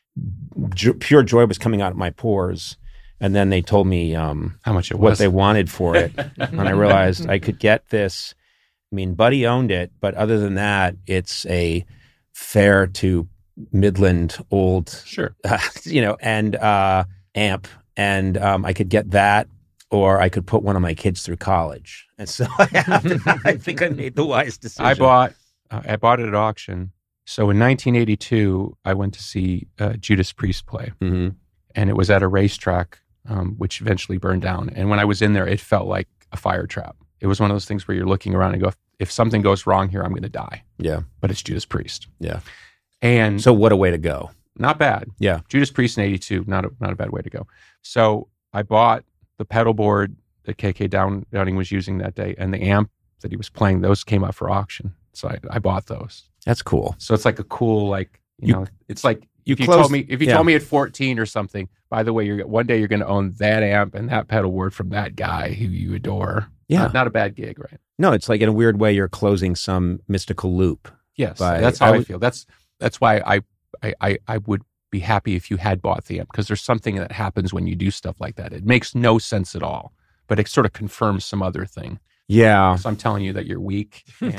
A: jo- pure joy was coming out of my pores. And then they told me um,
C: How much it
A: what
C: was?
A: they wanted for it, and I realized I could get this. I mean, Buddy owned it, but other than that, it's a fair to Midland old,
C: Sure.
A: uh, you know, and uh, amp, and um, I could get that, or I could put one of my kids through college. And so I, have to, I think I made the wise decision.
C: I bought uh, I bought it at auction. So in nineteen eighty-two, I went to see uh, Judas Priest play,
A: Mm-hmm.
C: and it was at a racetrack, um, which eventually burned down. And when I was in there, it felt like a fire trap. It was one of those things where you're looking around and go, if something goes wrong here, I'm going to die.
A: Yeah,
C: But it's Judas Priest.
A: yeah.
C: And
A: So what a way to go.
C: not bad.
A: Yeah.
C: Judas Priest in eighty-two, not a, not a bad way to go. So I bought the pedal board that K K Down, Downing was using that day, and the amp that he was playing. Those came up for auction. So I, I bought those.
A: That's cool.
C: So it's like a cool, like, you,
A: You-
C: know, it's like,
A: you
C: if you
A: closed-
C: told me, if you
A: yeah.
C: told me at fourteen or something, by the way, you're one day you're going to own that amp and that pedal board from that guy who you adore.
A: Yeah.
C: Not, not a bad gig, right?
A: No, it's like in a weird way you're closing some mystical loop.
C: Yes.
A: By-
C: that's how
A: I
C: I,
A: would-
C: feel. That's, that's why I, I, I, I would be happy if you had bought the amp, because there's something that happens when you do stuff like that. It makes no sense at all, but it sort of confirms some other thing.
A: Yeah.
C: So I'm telling you that you're weak. And,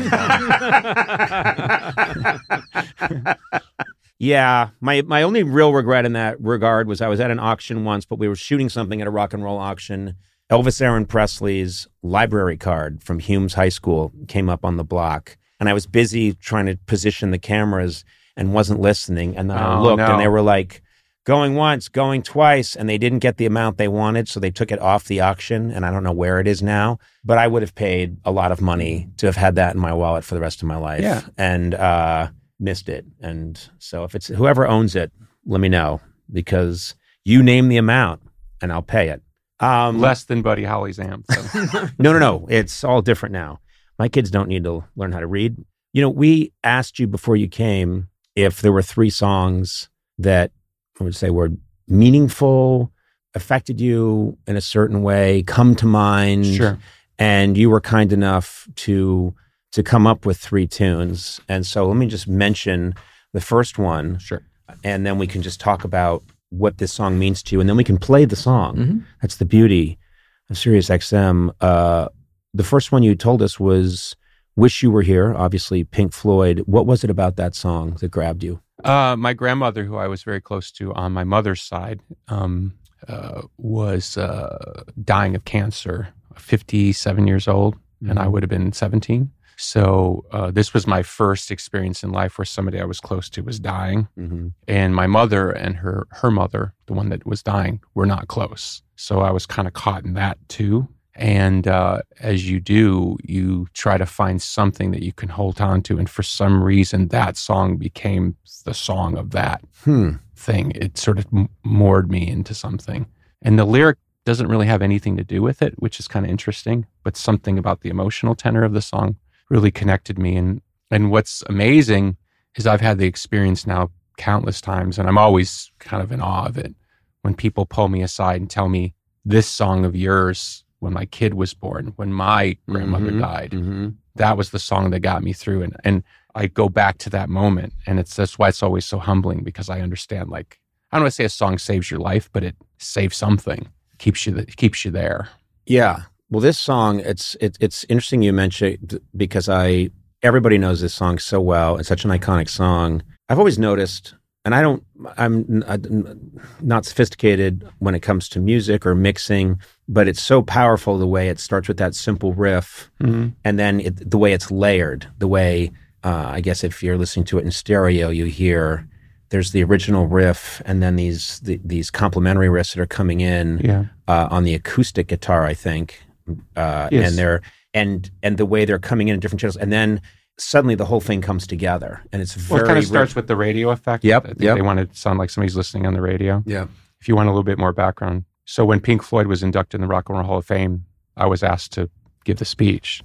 C: um,
A: Yeah, my my only real regret in that regard was I was at an auction once, but we were shooting something at a rock and roll auction. Elvis Aaron Presley's library card from Humes High School came up on the block, and I was busy trying to position the cameras and wasn't listening. And then I
C: Oh,
A: looked,
C: no.
A: and they were like, going once, going twice, and they didn't get the amount they wanted, so they took it off the auction, and I don't know where it is now. But I would have paid a lot of money to have had that in my wallet for the rest of my life.
C: Yeah.
A: And uh, missed it. And so if it's whoever owns it, let me know, because you name the amount and I'll pay it. Um,
C: less than Buddy Holly's amp. So.
A: no, no, no. It's all different now. My kids don't need to learn how to read. You know, we asked you before you came if there were three songs that I would say were meaningful, affected you in a certain way, come to mind.
C: Sure.
A: And you were kind enough to to come up with three tunes. And so let me just mention the first one,
C: Sure.
A: and then we can just talk about what this song means to you, and then we can play the song.
D: Mm-hmm.
A: That's the beauty of Sirius X M. Uh, the first one you told us was Wish You Were Here, obviously Pink Floyd. What was it about that song that grabbed you?
C: Uh, my grandmother, who I was very close to on my mother's side, um, uh, was uh, dying of cancer, fifty-seven years old, mm-hmm. and I would have been seventeen. So uh, this was my first experience in life where somebody I was close to was dying.
A: Mm-hmm.
C: And my mother and her her mother, the one that was dying, were not close. So I was kind of caught in that too. And uh, as you do, you try to find something that you can hold on to. And for some reason, that song became the song of that
A: Hmm.
C: thing. It sort of m- moored me into something. And the lyric doesn't really have anything to do with it, which is kind of interesting. But something about the emotional tenor of the song really connected me. And and what's amazing is I've had the experience now countless times, and I'm always kind of in awe of it, when people pull me aside and tell me, this song of yours, when my kid was born, when my grandmother
A: Mhm.
C: died,
A: Mm-hmm.
C: that was the song that got me through. And and I go back to that moment, and it's that's why it's always so humbling, because I understand, like, I don't want to say a song saves your life, but it saves something, keeps you it keeps you there.
A: Yeah. Well, this song, it's it, it's interesting you mentioned, because I everybody knows this song so well. It's such an iconic song. I've always noticed, and I don't, I'm not sophisticated when it comes to music or mixing, but it's so powerful the way it starts with that simple riff,
C: Mm-hmm.
A: and then it, the way it's layered, the way, uh, I guess if you're listening to it in stereo, you hear there's the original riff, and then these the, these complementary riffs that are coming in
C: Yeah.
A: uh, on the acoustic guitar, I think, uh,
C: Yes.
A: and they're and and the way they're coming in at different channels, and then suddenly the whole thing comes together, and it's very.
C: Well, it kind of
A: rich.
C: starts with the radio effect.
A: Yep,
C: I think
A: yep.
C: they want to sound like somebody's listening on the radio.
A: Yeah.
C: If you want a little bit more background. So when Pink Floyd was inducted in the Rock and Roll Hall of Fame, I was asked to give the speech.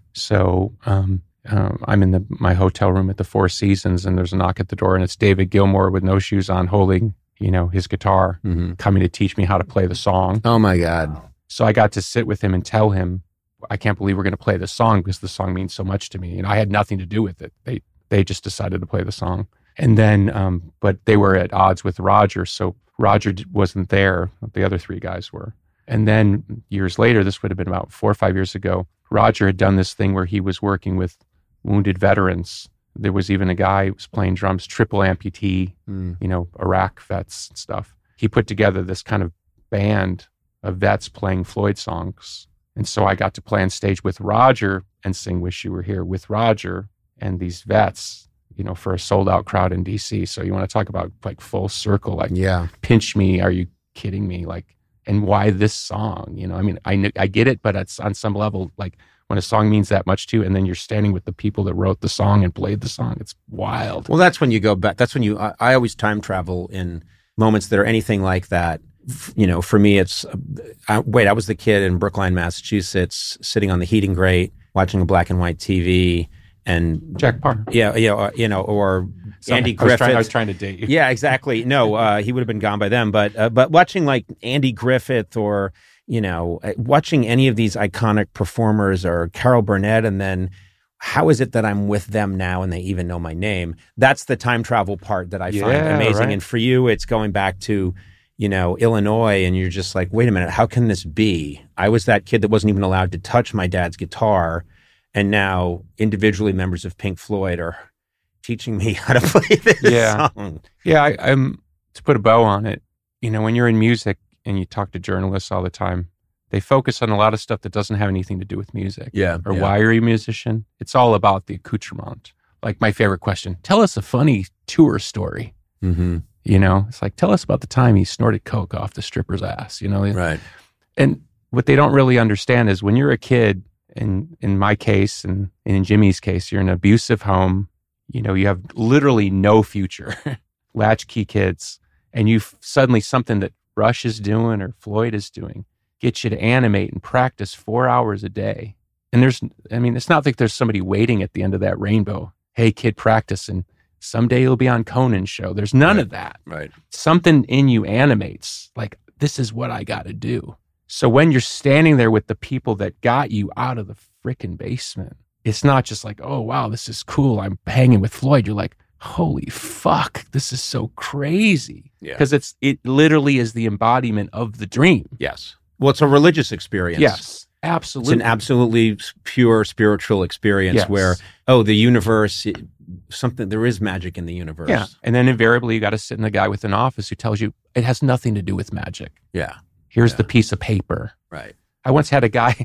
C: So um, um, I'm in the, my hotel room at the Four Seasons, and there's a knock at the door, and it's David Gilmour with no shoes on, holding, you know, his guitar,
A: Mm-hmm.
C: coming to teach me how to play the song.
A: Oh my God.
C: So I got to sit with him and tell him, I can't believe we're going to play this song because the song means so much to me. You know, I had nothing to do with it. They they just decided to play the song. And then, um, but they were at odds with Roger, so Roger d- wasn't there. The other three guys were. And then years later, this would have been about four or five years ago, Roger had done this thing where he was working with wounded veterans. There was even a guy who was playing drums, triple amputee,
A: Mm.
C: you know, Iraq vets and stuff. He put together this kind of band of vets playing Floyd songs. And so I got to play on stage with Roger and sing Wish You Were Here with Roger and these vets, you know, for a sold out crowd in D C. So you want to talk about like full circle, like
A: Yeah.
C: pinch me. Are you kidding me? Like, and why this song? You know, I mean, I, kn- I get it, but it's on some level, like when a song means that much to you, and then you're standing with the people that wrote the song and played the song, it's wild.
A: Well, that's when you go back. That's when you, I, I always time travel in moments that are anything like that. F- You know, for me, it's, uh, I, wait, I was the kid in Brookline, Massachusetts, sitting on the heating grate, watching a black and white T V, and
C: Jack Parr.
A: yeah, yeah, uh, you know, or
C: Sorry,
A: Andy
C: I was,
A: Griffith.
C: trying, I was trying to date you.
A: Yeah, exactly. No, uh, he would have been gone by then. But uh, but watching like Andy Griffith or, you know, uh, watching any of these iconic performers or Carol Burnett, and then how is it that I'm with them now and they even know my name? That's the time travel part that I find
C: Yeah,
A: amazing.
C: right.
A: And for you, it's going back to, you know, Illinois, and you're just like, wait a minute, how can this be? I was that kid that wasn't even allowed to touch my dad's guitar, and now individually members of Pink Floyd are teaching me how to play this
C: Yeah.
A: song.
C: Yeah, I, I'm to put a bow on it. You know, when you're in music and you talk to journalists all the time, they focus on a lot of stuff that doesn't have anything to do with music.
A: Yeah.
C: Or why are you a musician? It's all about the accoutrement. Like my favorite question: tell us a funny tour story.
A: Mm-hmm.
C: You know, it's like, tell us about the time he snorted coke off the stripper's ass. You know,
A: Right.
C: and what they don't really understand is when you're a kid, and in my case, and, and in Jimmy's case, you're in an abusive home. You know, you have literally no future, latchkey kids, and you suddenly something that Rush is doing or Floyd is doing gets you to animate and practice four hours a day. And there's, I mean, it's not like there's somebody waiting at the end of that rainbow. Hey, kid, practice, and someday you'll be on Conan's show. There's none
A: Right.
C: of that.
A: Right.
C: Something in you animates, like, this is what I got to do. So when you're standing there with the people that got you out of the freaking basement, it's not just like, oh, wow, this is cool, I'm hanging with Floyd. You're like, holy fuck, this is so crazy.
A: Yeah.
C: Because it's it literally is the embodiment of the dream.
A: Yes. Well, it's a religious experience.
C: Yes,
A: It's
C: absolutely.
A: an absolutely pure spiritual experience
C: Yes.
A: where, oh, the universe, it- something, there is magic in the universe.
C: Yeah. And then invariably you got to sit in the guy with an office who tells you it has nothing to do with magic.
A: Yeah.
C: Here's
A: Yeah.
C: the piece of paper.
A: Right.
C: I once had a guy,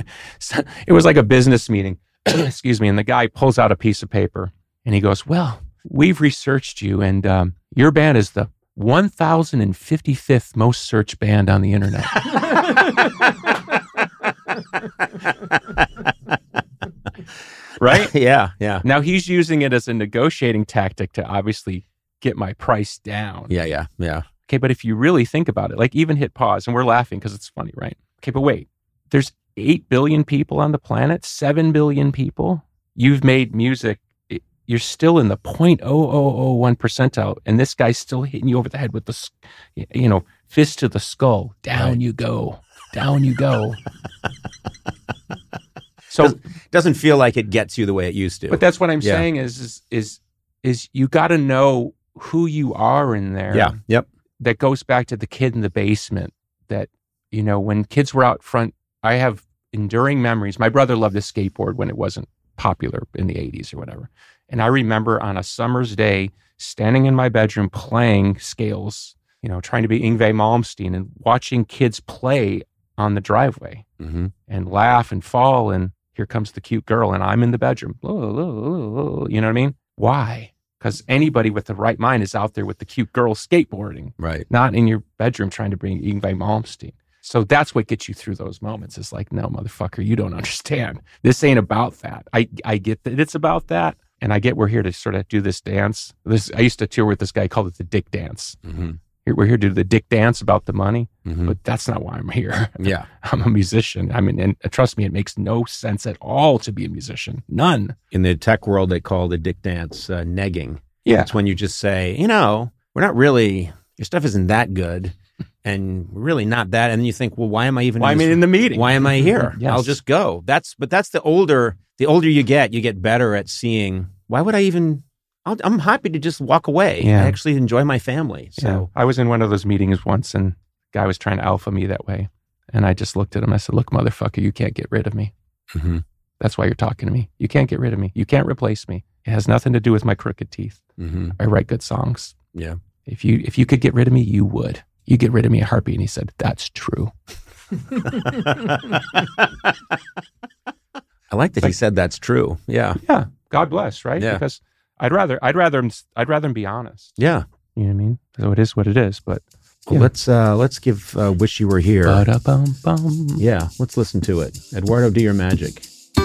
C: it was like a business meeting, excuse me, and the guy pulls out a piece of paper and he goes, well, we've researched you, and um, your band is the one thousand fifty-fifth most searched band on the internet. Right?
A: Yeah. Yeah.
C: Now he's using it as a negotiating tactic to obviously get my price down.
A: Yeah. Yeah. Yeah.
C: Okay, but if you really think about it, like even hit pause, and we're laughing because it's funny, right? Okay, but wait, there's eight billion people on the planet, seven billion people. You've made music. it- You're still in the zero point zero zero zero one percentile, and this guy's still hitting you over the head with the, s- you know, fist to the skull. Down
A: Right.
C: you go. Down you go. So,
A: Doesn't feel like it gets you the way it used to.
C: but that's what I'm
A: Yeah.
C: saying is, is, is, is you got to know who you are in there.
A: yeah. Yep.
C: That goes back to the kid in the basement that, you know, when kids were out front, I have enduring memories. My brother loved to skateboard when it wasn't popular in the eighties or whatever. And I remember on a summer's day, standing in my bedroom playing scales, you know, trying to be Yngwie Malmsteen and watching kids play on the driveway
A: Mm-hmm.
C: and laugh and fall. And here comes the cute girl and I'm in the bedroom. You know what I mean? Why? Because anybody with the right mind is out there with the cute girl skateboarding,
A: Right.
C: not in your bedroom trying to bring Ingvar Malmsteen. So that's what gets you through those moments. It's like, no, motherfucker, you don't understand. This ain't about that. I, I get that it's about that. And I get we're here to sort of do this dance. This I used to tour with this guy, called it the Dick Dance.
A: Mm-hmm.
C: Here, we're here to do the Dick Dance about the money,
A: Mm-hmm.
C: but that's not why I'm here.
A: Yeah.
C: I'm a musician. I mean, and trust me, it makes no sense at all to be a musician. None.
A: In the tech world, they call the Dick Dance uh, negging.
C: Yeah.
A: It's when you just say, you know, we're not really, your stuff isn't that good. And we're really not that. And then you think, well, why am I even
C: Why
A: in
C: am I
A: this-
C: in the meeting?
A: Why am I here?
C: Yes.
A: I'll just go. That's, but that's the older, the older you get, you get better at seeing, why would I even, I'll, I'm happy to just walk away.
C: Yeah.
A: I actually enjoy my family. So,
C: Yeah. I was in one of those meetings once and the guy was trying to alpha me that way. And I just looked at him. I said, look, motherfucker, you can't get rid of me.
A: Mhm.
C: That's why you're talking to me. You can't get rid of me. You can't replace me. It has nothing to do with my crooked teeth.
A: Mhm.
C: I write good songs.
A: Yeah.
C: If you if you could get rid of me, you would. You get rid of me a heartbeat. And he said, that's true.
A: I like that he said that's true. Yeah.
C: Yeah. God bless, right?
A: Yeah.
C: Because I'd rather I'd rather him I'd rather him be honest.
A: Yeah.
C: You know what I mean? So it is what it is. But
A: Well,
C: Yeah.
A: let's uh, let's give uh, "Wish You Were Here."
C: ba-da-bum-bum.
A: Yeah, let's listen to it. Eduardo, do your magic.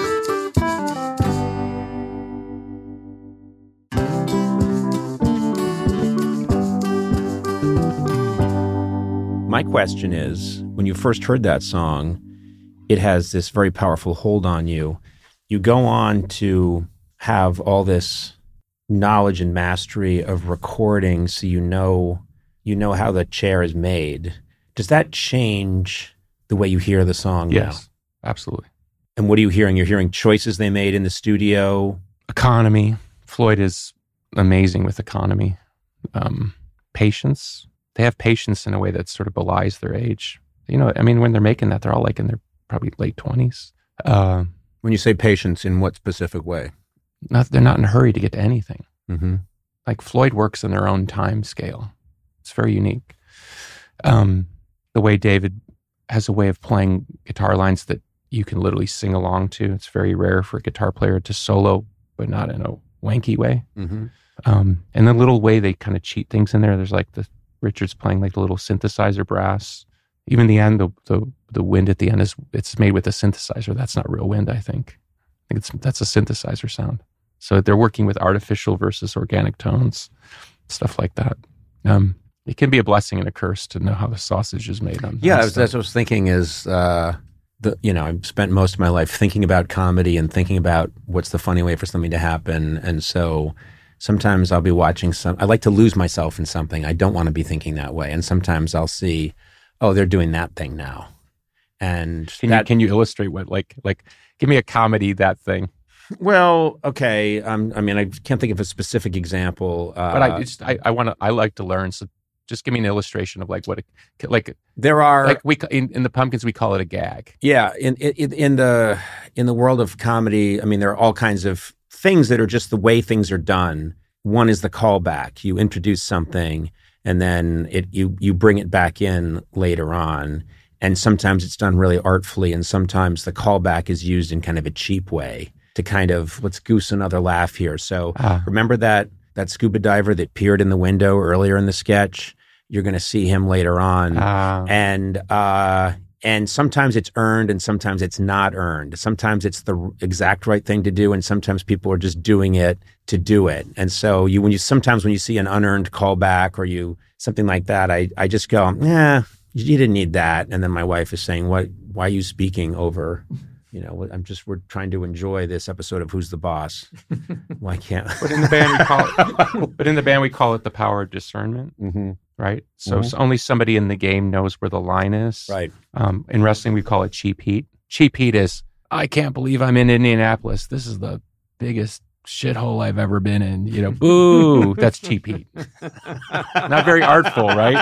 A: My question is, when you first heard that song, it has this very powerful hold on you. You go on to have all this knowledge and mastery of recording, so you know you know how the chair is made. Does that change the way you hear the song now?
C: Yes, absolutely.
A: And what are you hearing? You're hearing choices they made in the studio.
C: Economy. Floyd is amazing with economy. Um, patience. They have patience in a way that sort of belies their age. You know, I mean, when they're making that, they're all like in their probably late twenties. Uh,
A: When you say patience, in what specific way?
C: not, they're not in a hurry to get to anything.
A: Mm-hmm.
C: Like Floyd works in their own time scale. It's very unique. Um, the way David has a way of playing guitar lines that you can literally sing along to. It's very rare for a guitar player to solo, but not in a wanky way.
A: Mm-hmm.
C: Um, and the little way they kind of cheat things in there, there's like the Richard's playing like the little synthesizer brass. Even the end, the, the the wind at the end is it's made with a synthesizer. That's not real wind, I think. I think it's that's a synthesizer sound. So they're working with artificial versus organic tones, stuff like that. Um, it can be a blessing and a curse to know how the sausage is made. On
A: Yeah,
C: on
A: that's
C: stuff.
A: what I was thinking is, uh, the you know, I've spent most of my life thinking about comedy and thinking about what's the funny way for something to happen. And so sometimes I'll be watching some, I like to lose myself in something. I don't want to be thinking that way. And sometimes I'll see, oh, they're doing that thing now. And
C: Can
A: that,
C: you can you illustrate what like like give me a comedy that thing?
A: well, okay. Um, I mean, I can't think of a specific example. Uh,
C: But I just I, I want to I like to learn. So just give me an illustration of like what it like
A: there are
C: like we in, in the Pumpkins we call it a gag.
A: Yeah, in, in in the in the world of comedy, I mean, there are all kinds of things that are just the way things are done. One is the callback. You introduce something, and then it you you bring it back in later on. And sometimes it's done really artfully, and sometimes the callback is used in kind of a cheap way to kind of let's goose another laugh here. So
C: Ah.
A: remember that that scuba diver that peered in the window earlier in the sketch? You're going to see him later on.
C: Uh,
A: And uh, and sometimes it's earned and sometimes it's not earned. Sometimes it's the exact right thing to do, and sometimes people are just doing it to do it. And so you when you sometimes when you see an unearned callback or you something like that, I I just go, yeah, you didn't need that. And then my wife is saying, what? Why are you speaking over? You know, I'm just we're trying to enjoy this episode of Who's the Boss. Why can't?
C: but in the band we call it, but in the band we call it the power of discernment,
A: Mm-hmm.
C: right? So,
A: Mhm.
C: so only somebody in the game knows where the line is.
A: Right.
C: Um, in wrestling we call it cheap heat. Cheap heat is I can't believe I'm in Indianapolis. This is the biggest shithole I've ever been in. You know, boo. That's cheap heat. Not very artful, right?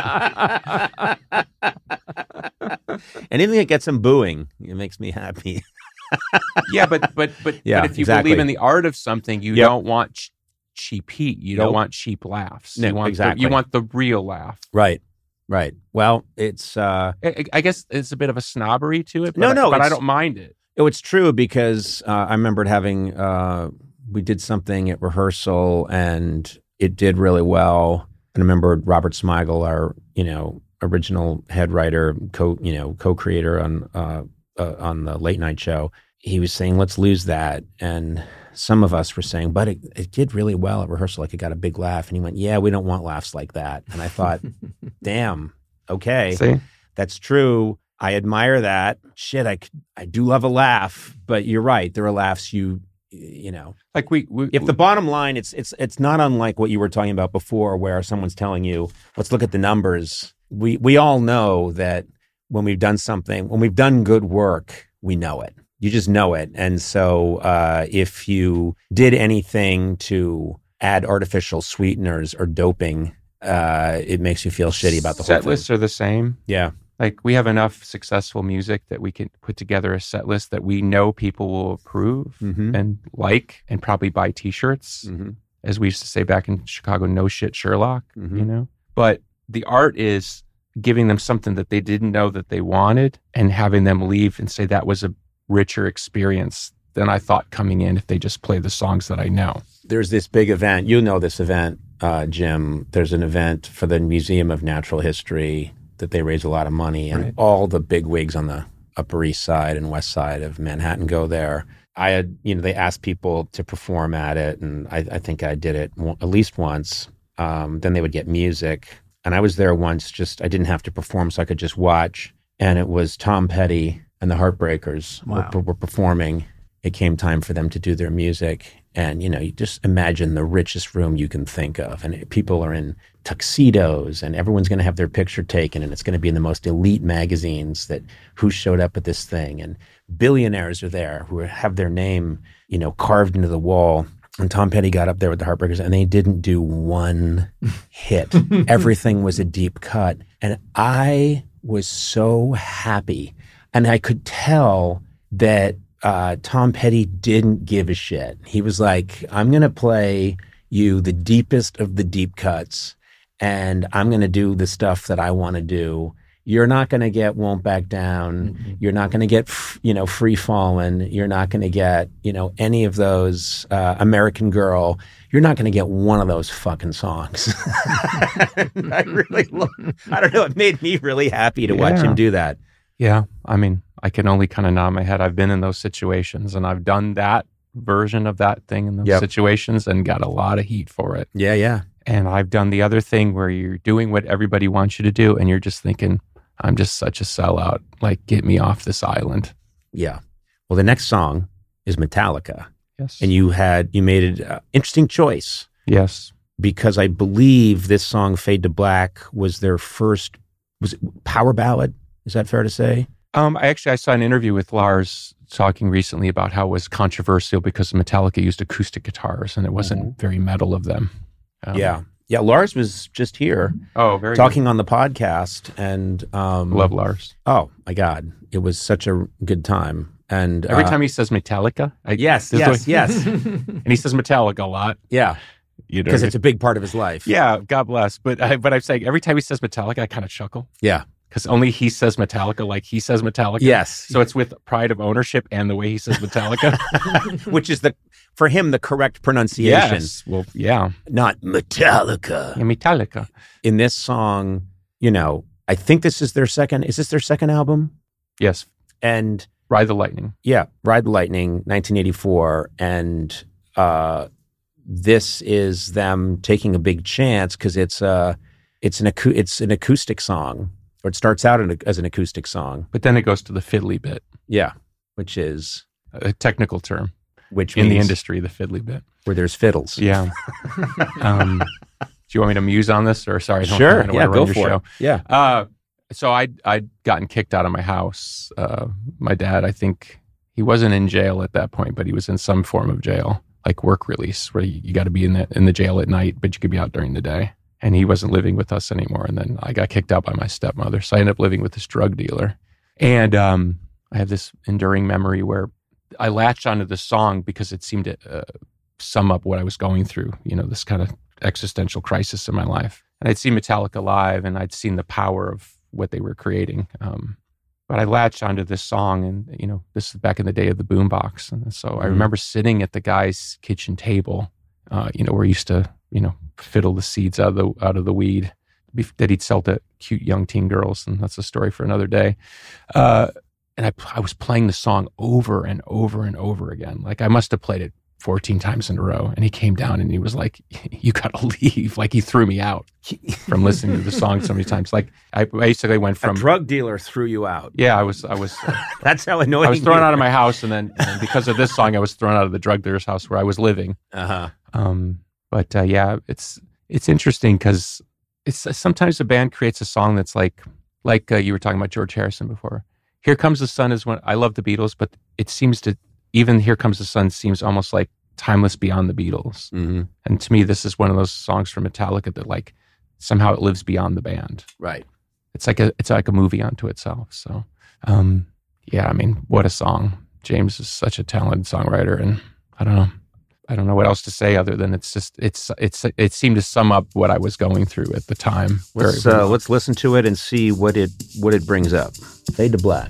A: Anything that gets them booing, it makes me happy.
C: Yeah, but but but,
A: Yeah,
C: but if you
A: exactly.
C: believe in the art of something, you
A: Yep.
C: don't want ch- cheap heat. You don't
A: Nope.
C: want cheap laughs.
A: No,
C: you want
A: exactly.
C: the, you want the real laugh.
A: Right. Right. Well, it's uh,
C: I, I guess it's a bit of a snobbery to it. But
A: No,
C: I-
A: no,
C: but I
A: it's-
C: don't mind it.
A: oh, it's true because uh, I remembered having uh, we did something at rehearsal and it did really well. And I remember Robert Smigel, our, you know, original head writer, co, you know, co-creator on, uh, uh, on the late night show. He was saying, let's lose that. And some of us were saying, but it, it did really well at rehearsal. Like it got a big laugh. And he went, yeah, we don't want laughs like that. And I thought, damn, okay,
C: See?
A: That's true. I admire that. Shit, I, I do love a laugh, but you're right. There are laughs you, you know.
C: Like we, we
A: if the bottom line, it's it's it's not unlike what you were talking about before, where someone's telling you, let's look at the numbers. We we all know that when we've done something, when we've done good work, we know it. You just know it. And so uh, if you did anything to add artificial sweeteners or doping, uh, it makes you feel shitty about the whole
C: set
A: thing.
C: lists are the same.
A: Yeah.
C: Like we have enough successful music that we can put together a set list that we know people will approve
A: Mm-hmm.
C: and like and probably buy t-shirts.
A: Mm-hmm.
C: As we used to say back in Chicago, no shit Sherlock,
A: Mhm.
C: you know? But the art is giving them something that they didn't know that they wanted and having them leave and say that was a richer experience than I thought coming in if they just play the songs that I know.
A: There's this big event. You know this event, uh, Jim. There's an event for the Museum of Natural History that they raise a lot of money, and
C: Right.
A: all the big wigs on the Upper East Side and West Side of Manhattan go there. I had, you know, they asked people to perform at it, and I, I think I did it w- at least once. Um, then they would get music, and I was there once. Just I didn't have to perform, so I could just watch. And it was Tom Petty and the Heartbreakers
D: Wow.
A: were, were performing. It came time for them to do their music. And, you know, you just imagine the richest room you can think of. And people are in tuxedos and everyone's going to have their picture taken. And it's going to be in the most elite magazines that who showed up at this thing. And billionaires are there who have their name, you know, carved into the wall. And Tom Petty got up there with the Heartbreakers and they didn't do one hit. Everything was a deep cut. And I was so happy. And I could tell that Uh, Tom Petty didn't give a shit. He was like, I'm going to play you the deepest of the deep cuts, and I'm going to do the stuff that I want to do. You're not going to get Won't Back Down. Mm-hmm. You're not going to get, you know, Free Fallin'. You're not going to get, you know, any of those uh, American Girl. You're not going to get one of those fucking songs. I really, love, I don't know. It made me really happy to
C: Yeah.
A: watch him do that.
C: Yeah. I mean, I can only kind of nod my head. I've been in those situations and I've done that version of that thing in those
A: Yep.
C: situations and got a lot of heat for it.
A: Yeah, yeah.
C: And I've done the other thing where you're doing what everybody wants you to do and you're just thinking, I'm just such a sellout. Like, get me off this island.
A: Yeah. Well, the next song is Metallica.
C: Yes.
A: And you had, you made an uh, interesting choice
C: yes.
A: because I believe this song, Fade to Black, was their first, was it power ballad? Is that fair to say?
C: Um, I actually, I saw an interview with Lars talking recently about how it was controversial because Metallica used acoustic guitars and it wasn't
A: Mhm.
C: very metal of them. Um,
A: Yeah. Yeah. Lars was just here
C: Oh, very
A: talking on the podcast and, um,
C: good. Love Lars.
A: oh my God, it was such a good time. And
C: Every
A: uh,
C: time he says Metallica, I,
A: yes,
C: this
A: yes,
C: way-
A: yes.
C: and he says Metallica a lot.
A: Yeah.
C: You know,
A: Because it's a big part of his life.
C: yeah, God bless. But I, but I'm saying every time he says Metallica, I kind of chuckle
A: Yeah.
C: because only he says Metallica like he says Metallica.
A: Yes.
C: So it's with pride of ownership and the way he says Metallica.
A: Which is the, for him, the correct pronunciation.
C: Yes. Well, yeah.
A: Not Metallica.
C: Yeah, Metallica.
A: In this song, you know, I think this is their second, is this their second album?
C: Yes.
A: And
C: Ride the Lightning.
A: yeah, Ride the Lightning, nineteen eighty-four. And uh, this is them taking a big chance because it's, uh, it's, an acou- it's an acoustic song, or it starts out in a, as an acoustic song.
C: But then it goes to the fiddly bit,
A: Yeah, which is,
C: a technical term
A: which
C: in the
A: means
C: industry, the fiddly bit.
A: where there's fiddles.
C: Yeah. um, do you want me to muse on this or sorry? I don't, I
A: Sure.
C: don't
A: Yeah,
C: wanna
A: go
C: run your
A: for
C: show.
A: it. Yeah.
C: Uh, so I'd, I'd gotten kicked out of my house. Uh, my dad, I think he wasn't in jail at that point, but he was in some form of jail, like work release, where you, you got to be in the, in the jail at night, but you could be out during the day. And he wasn't living with us anymore. And then I got kicked out by my stepmother. So I ended up living with this drug dealer. And um, I have this enduring memory where I latched onto the song because it seemed to uh, sum up what I was going through, you know, this kind of existential crisis in my life. And I'd seen Metallica live and I'd seen the power of what they were creating. Um, but I latched onto this song, and you know, this is back in the day of the boombox, and so mm-hmm. I remember sitting at the guy's kitchen table, uh, you know, where he used to, you know, fiddle the seeds out of the out of the weed that he'd sell to cute young teen girls, and that's a story for another day. Uh, and I, I was playing the song over and over and over again. Like I must have played it fourteen times in a row. And he came down and he was like, "You got to leave." Like he threw me out from listening to the song so many times. Like I basically went from
A: a drug dealer threw you out.
C: Yeah, I was. I was. Uh,
A: That's how annoying.
C: I was thrown out of my house, and then and because of this song, I was thrown out of the drug dealer's house where I was living.
A: Uh huh.
C: Um, but uh, yeah, it's it's interesting because it's uh, sometimes a band creates a song that's like like uh, you were talking about George Harrison before. Here Comes the Sun is one I love the Beatles, but it seems to even Here Comes the Sun seems almost like timeless beyond the Beatles.
A: Mm-hmm.
C: And to me, this is one of those songs from Metallica that like somehow it lives beyond the band.
A: Right.
C: It's like a it's like a movie unto itself. So um, yeah, I mean, what a song. James is such a talented songwriter, and I don't know. I don't know what else to say other than it's just it's it's it seemed to sum up what I was going through at the time.
A: Let's uh, let's listen to it and see what it what it brings up. Fade to Black.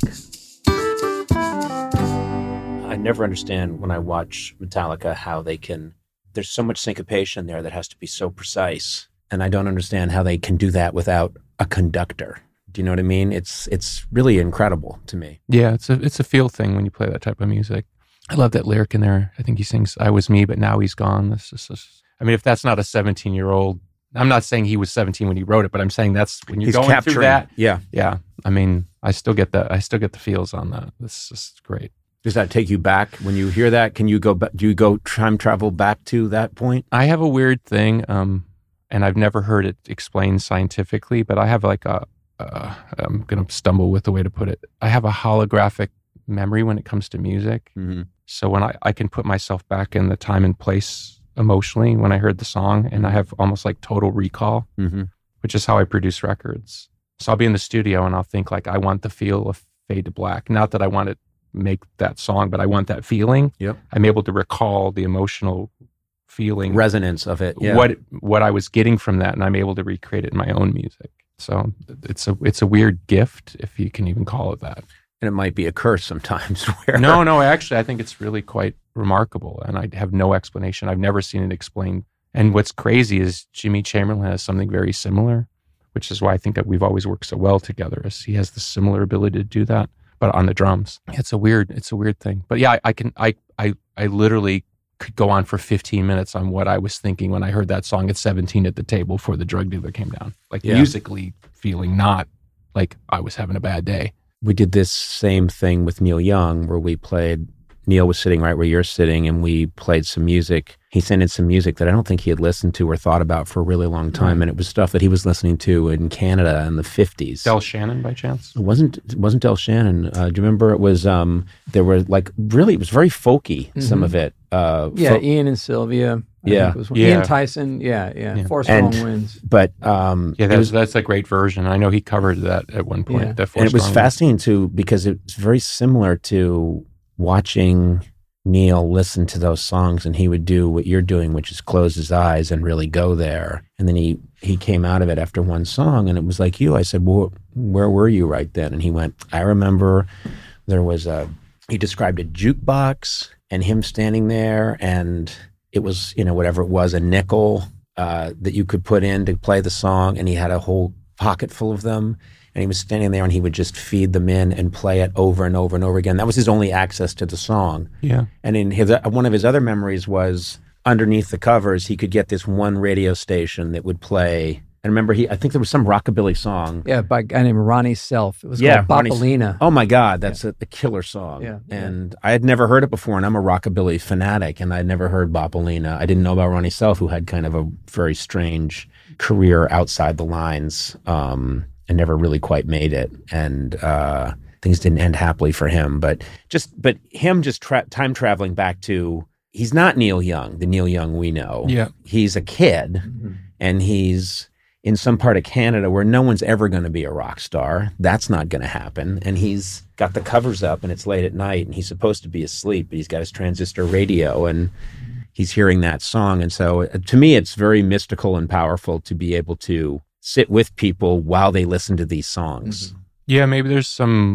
A: I never understand when I watch Metallica how they can. There's so much syncopation there that has to be so precise, and I don't understand how they can do that without a conductor. Do you know what I mean? It's it's really incredible to me.
C: Yeah, it's a it's a feel thing when you play that type of music. I love that lyric in there. I think he sings, "I was me, but now he's gone." This is, this, I mean, if that's not a seventeen-year-old, I'm not saying he was seventeen when he wrote it, but I'm saying that's when you're
A: he's
C: going
A: capturing,
C: through that.
A: Yeah,
C: yeah. I mean, I still get that. I still get the feels on that. This is great.
A: Does that take you back when you hear that? Can you go? Do you go time travel back to that point?
C: I have a weird thing, um, and I've never heard it explained scientifically, but I have like a. Uh, I'm going to stumble with the way to put it. I have a holographic memory when it comes to music.
A: Mm-hmm.
C: So when I, I can put myself back in the time and place emotionally when I heard the song, and I have almost like total recall,
A: mm-hmm.
C: which is how I produce records. So I'll be in the studio and I'll think like, I want the feel of Fade to Black. Not that I want to make that song, but I want that feeling.
A: Yep.
C: I'm able to recall the emotional feeling.
A: Resonance of it. Yeah.
C: What, what I was getting from that, and I'm able to recreate it in my own music. So it's a it's a weird gift, if you can even call it that.
A: And it might be a curse sometimes. Where
C: no, no, actually, I think it's really quite remarkable, and I have no explanation. I've never seen it explained. And what's crazy is Jimmy Chamberlin has something very similar, which is why I think that we've always worked so well together. Is he has the similar ability to do that, but on the drums. It's a weird, it's a weird thing. But yeah, I, I can, I, I, I literally could go on for fifteen minutes on what I was thinking when I heard that song at seventeen at the table before the drug dealer came down. Like yeah. musically feeling, not like I was having a bad day.
A: We did this same thing with Neil Young, where we played, Neil was sitting right where you're sitting, and we played some music. He sent in some music that I don't think he had listened to or thought about for a really long time, right. And it was stuff that he was listening to in Canada in the fifties.
C: Del Shannon, by chance?
A: It wasn't, it wasn't Del Shannon. Uh, do you remember it was, um, there were like, really, it was very folky, mm-hmm. some of it. Uh,
D: yeah, fo- Ian and Sylvia. I
A: yeah.
D: Was
C: yeah.
D: Ian Tyson, yeah, yeah. yeah. Four Strong
A: and,
D: Winds.
A: But, um,
C: yeah, that's, was, that's a great version. I know he covered that at one point.
D: Yeah.
C: That Four
A: and it was
C: Strong
A: fascinating too, because it was very similar to watching Neil listen to those songs, and he would do what you're doing, which is close his eyes and really go there. And then he, he came out of it after one song, and it was like you. I said, well, where were you right then? And he went, I remember there was a, he described a jukebox and him standing there, and it was, you know, whatever it was, a nickel uh, that you could put in to play the song, and he had a whole pocket full of them. And he was standing there, and he would just feed them in and play it over and over and over again. That was his only access to the song.
C: Yeah.
A: And in his, one of his other memories was underneath the covers, he could get this one radio station that would play. And remember, he I think there was some rockabilly song.
D: Yeah, by a guy named Ronnie Self. It was
A: yeah,
D: called Bopalina.
A: Oh my God, that's yeah. a, a killer song.
D: Yeah,
A: and
D: yeah.
A: I had never heard it before, and I'm a rockabilly fanatic, and I'd never heard Bopalina. I didn't know about Ronnie Self, who had kind of a very strange career outside the lines. Um, and never really quite made it, and uh, things didn't end happily for him. But just, but him just tra- time traveling back to, he's not Neil Young, the Neil Young we know.
C: Yeah,
A: he's a kid, mm-hmm. and he's in some part of Canada where no one's ever going to be a rock star. That's not going to happen. And he's got the covers up, and it's late at night, and he's supposed to be asleep, but he's got his transistor radio, and he's hearing that song. And so, uh, to me, it's very mystical and powerful to be able to sit with people while they listen to these songs.
C: Yeah, maybe there's some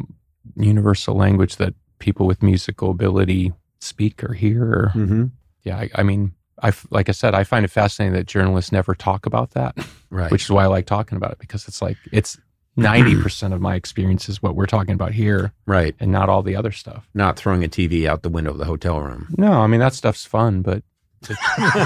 C: universal language that people with musical ability speak or hear. Or,
A: mm-hmm.
C: Yeah, I, I mean, I like I said, I find it fascinating that journalists never talk about that,
A: right?
C: Which is why I like talking about it, because it's like it's ninety percent of my experience is what we're talking about here,
A: right?
C: And not all the other stuff.
A: Not throwing a T V out the window of the hotel room.
C: No, I mean that stuff's fun, but it,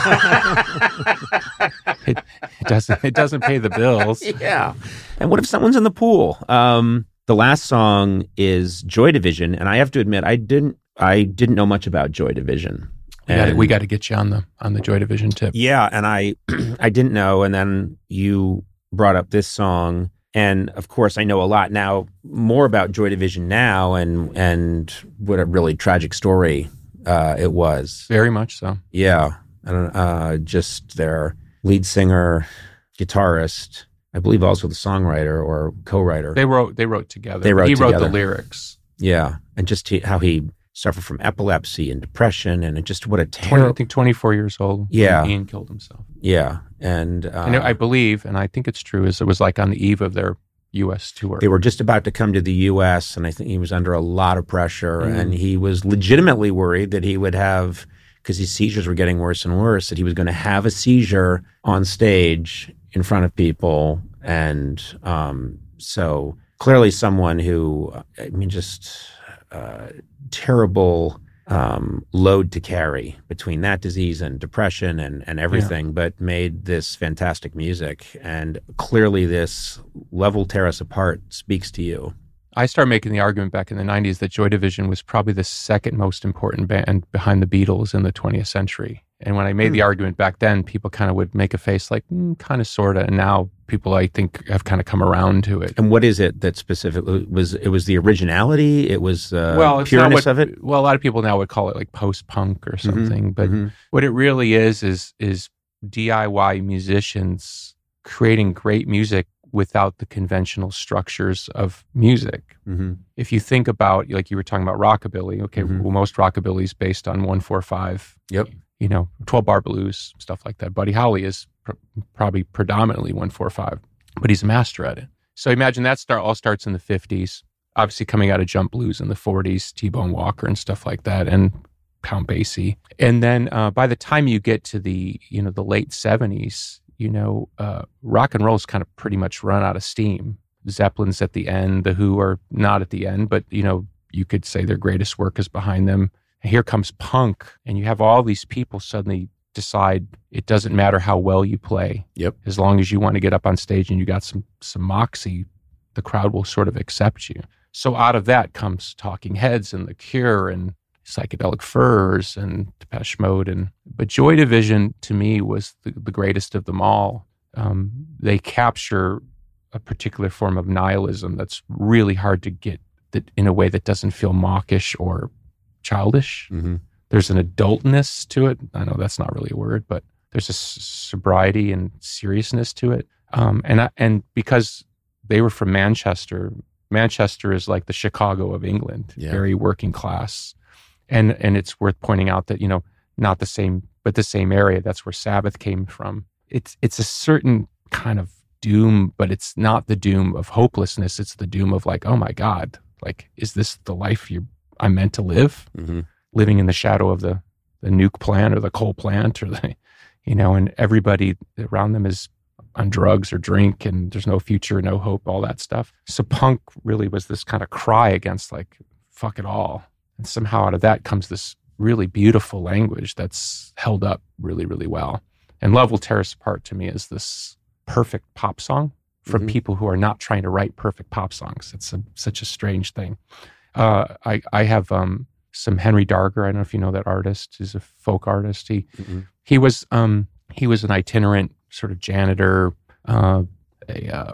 C: it, it doesn't it doesn't pay the bills.
A: Yeah. And what if someone's in the pool? Um, the last song is Joy Division, and I have to admit, I didn't I didn't know much about Joy Division.
C: We got, we got to get you on the on the Joy Division tip.
A: Yeah, and I I didn't know, and then you brought up this song, and of course I know a lot now more about Joy Division now, and and what a really tragic story uh, it was.
C: Very much so.
A: Yeah, I don't uh, just their lead singer, guitarist, I believe also the songwriter or co-writer.
C: They wrote they wrote together.
A: They wrote
C: he
A: together.
C: wrote the lyrics.
A: Yeah, and just he, how he suffered from epilepsy and depression, and it just what a terrible.
C: I think twenty-four years old.
A: Yeah,
C: Ian killed himself.
A: Yeah, and uh,
C: and I believe, and I think it's true, is it was like on the eve of their U S tour.
A: They were just about to come to the U S, and I think he was under a lot of pressure,
C: mm.
A: and he was legitimately worried that he would have, because his seizures were getting worse and worse, that he was going to have a seizure on stage in front of people, and um, so clearly someone who, I mean, just. Uh, terrible um, load to carry between that disease and depression and, and everything, yeah. but made this fantastic music. And clearly this Love Will Tear Us Apart speaks to you.
C: I started making the argument back in the nineties that Joy Division was probably the second most important band behind the Beatles in the twentieth century. And when I made mm. the argument back then, people kind of would make a face like, mm, kind of, sort of. And now people, I think, have kind of come around to it.
A: And what is it that specifically was, it was the originality? It was uh,
C: well,
A: pureness
C: what,
A: of it?
C: Well, a lot of people now would call it like post-punk or something.
A: Mm-hmm.
C: But
A: mm-hmm.
C: what it really is, is, is D I Y musicians creating great music without the conventional structures of music.
A: Mm-hmm.
C: If you think about, like you were talking about rockabilly, okay,
A: mm-hmm.
C: well, most rockabilly is based on one four five.
A: Yep.
C: You know, twelve bar blues, stuff like that. Buddy Holly is pr- probably predominantly one four five, but he's a master at it. So imagine that start all starts in the fifties, obviously coming out of jump blues in the forties, T-Bone Walker and stuff like that, and Count Basie. And then uh, by the time you get to the, you know, the late seventies, you know, uh, rock and roll's kind of pretty much run out of steam. Zeppelin's at the end, The Who are not at the end, but, you know, you could say their greatest work is behind them. And here comes punk, and you have all these people suddenly decide it doesn't matter how well you play.
A: Yep.
C: As long as you want to get up on stage and you got some some moxie, the crowd will sort of accept you. So out of that comes Talking Heads and The Cure and Psychedelic Furs and Depeche Mode. And but Joy Division to me was the, the greatest of them all. Um, they capture a particular form of nihilism that's really hard to get that in a way that doesn't feel mawkish or childish.
A: Mm-hmm.
C: There's an adultness to it. I know that's not really a word, but there's a sobriety and seriousness to it. Um, and I, and because they were from Manchester, Manchester is like the Chicago of England,
A: yeah.
C: very working class. And and it's worth pointing out that, you know, not the same, but the same area. That's where Sabbath came from. It's it's a certain kind of doom, but it's not the doom of hopelessness. It's the doom of like, oh my God, like, is this the life you're I'm meant to live,
A: mm-hmm.
C: living in the shadow of the, the nuke plant or the coal plant or the, you know, and everybody around them is on drugs or drink and there's no future, no hope, all that stuff. So punk really was this kind of cry against like, fuck it all. And somehow out of that comes this really beautiful language that's held up really, really well. And Love Will Tear Us Apart to me is this perfect pop song for
A: mm-hmm. people
C: who are not trying to write perfect pop songs. It's a, such a strange thing. Uh, I, I have um, some Henry Darger. I don't know if you know that artist. He's a folk artist. He
A: mm-hmm.
C: he was um, he was an itinerant sort of janitor, uh, a uh,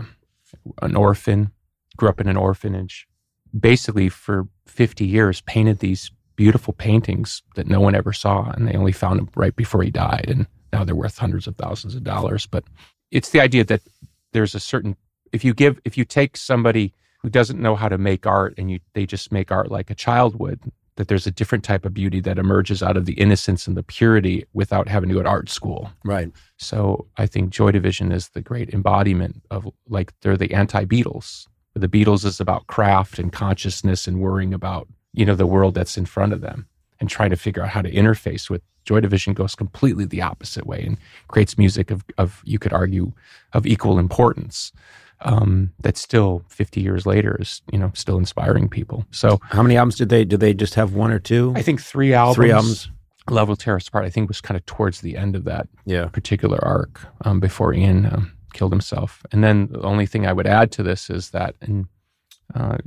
C: an orphan. Grew up in an orphanage. Basically, for fifty years, painted these beautiful paintings that no one ever saw, and they only found them right before he died. And now they're worth hundreds of thousands of dollars. But it's the idea that there's a certain if you give if you take somebody who doesn't know how to make art and you they just make art like a child would, that there's a different type of beauty that emerges out of the innocence and the purity without having to go to art school.
A: Right.
C: So I think Joy Division is the great embodiment of, like, they're the anti-Beatles The Beatles is about craft and consciousness and worrying about, you know, the world that's in front of them and trying to figure out how to interface with. Joy Division goes completely the opposite way and creates music of, of you could argue, of equal importance. Um, that still fifty years later is, you know, still inspiring people. So
A: how many albums did they, did they just have one or two?
C: I think three albums.
A: Three albums.
C: Love Will Tear Us Apart, I think, was kind of towards the end of that
A: yeah.
C: particular arc um, before Ian um, killed himself. And then the only thing I would add to this is that in uh,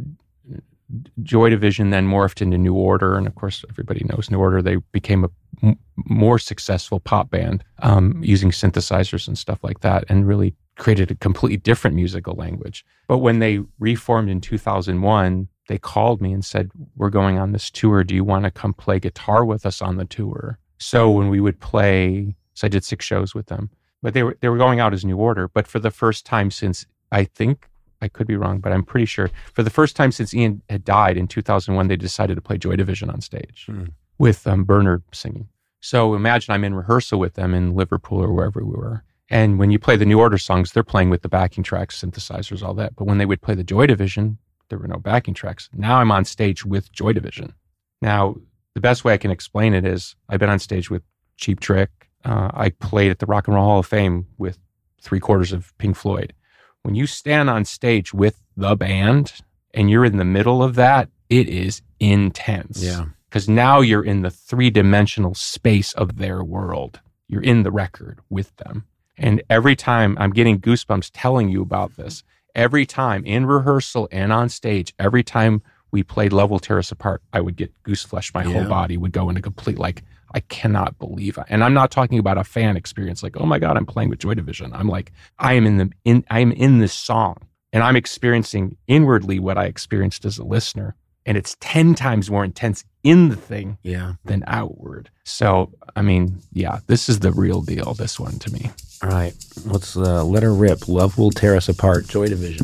C: Joy Division then morphed into New Order. And of course, everybody knows New Order. They became a m- more successful pop band um, using synthesizers and stuff like that and really created a completely different musical language. But when they reformed in two thousand one, they called me and said, we're going on this tour. Do you want to come play guitar with us on the tour? So when we would play, so I did six shows with them, but they were they were going out as New Order. But for the first time since, I think, I could be wrong, but I'm pretty sure, for the first time since Ian had died in two thousand one, they decided to play Joy Division on stage hmm. with um, Bernard singing. So imagine I'm in rehearsal with them in Liverpool or wherever we were. And when you play the New Order songs, they're playing with the backing tracks, synthesizers, all that. But when they would play the Joy Division, there were no backing tracks. Now I'm on stage with Joy Division. Now, the best way I can explain it is I've been on stage with Cheap Trick. Uh, I played at the Rock and Roll Hall of Fame with three quarters of Pink Floyd. When you stand on stage with the band and you're in the middle of that, it is intense.
A: Yeah.
C: Because now you're in the three-dimensional space of their world. You're in the record with them. And every time, I'm getting goosebumps telling you about this, every time in rehearsal and on stage, every time we played Love Will Tear Us Apart, I would get goose flesh. My yeah. whole body would go into complete, like, I cannot believe it. And I'm not talking about a fan experience, like, oh my God, I'm playing with Joy Division. I'm like, I am in the, in, I am in this song and I'm experiencing inwardly what I experienced as a listener. And it's ten times more intense in the thing
A: yeah.
C: than outward. So, I mean, yeah, this is the real deal, this one to me.
A: All right, let's uh, let her rip. Love Will Tear Us Apart, Joy Division.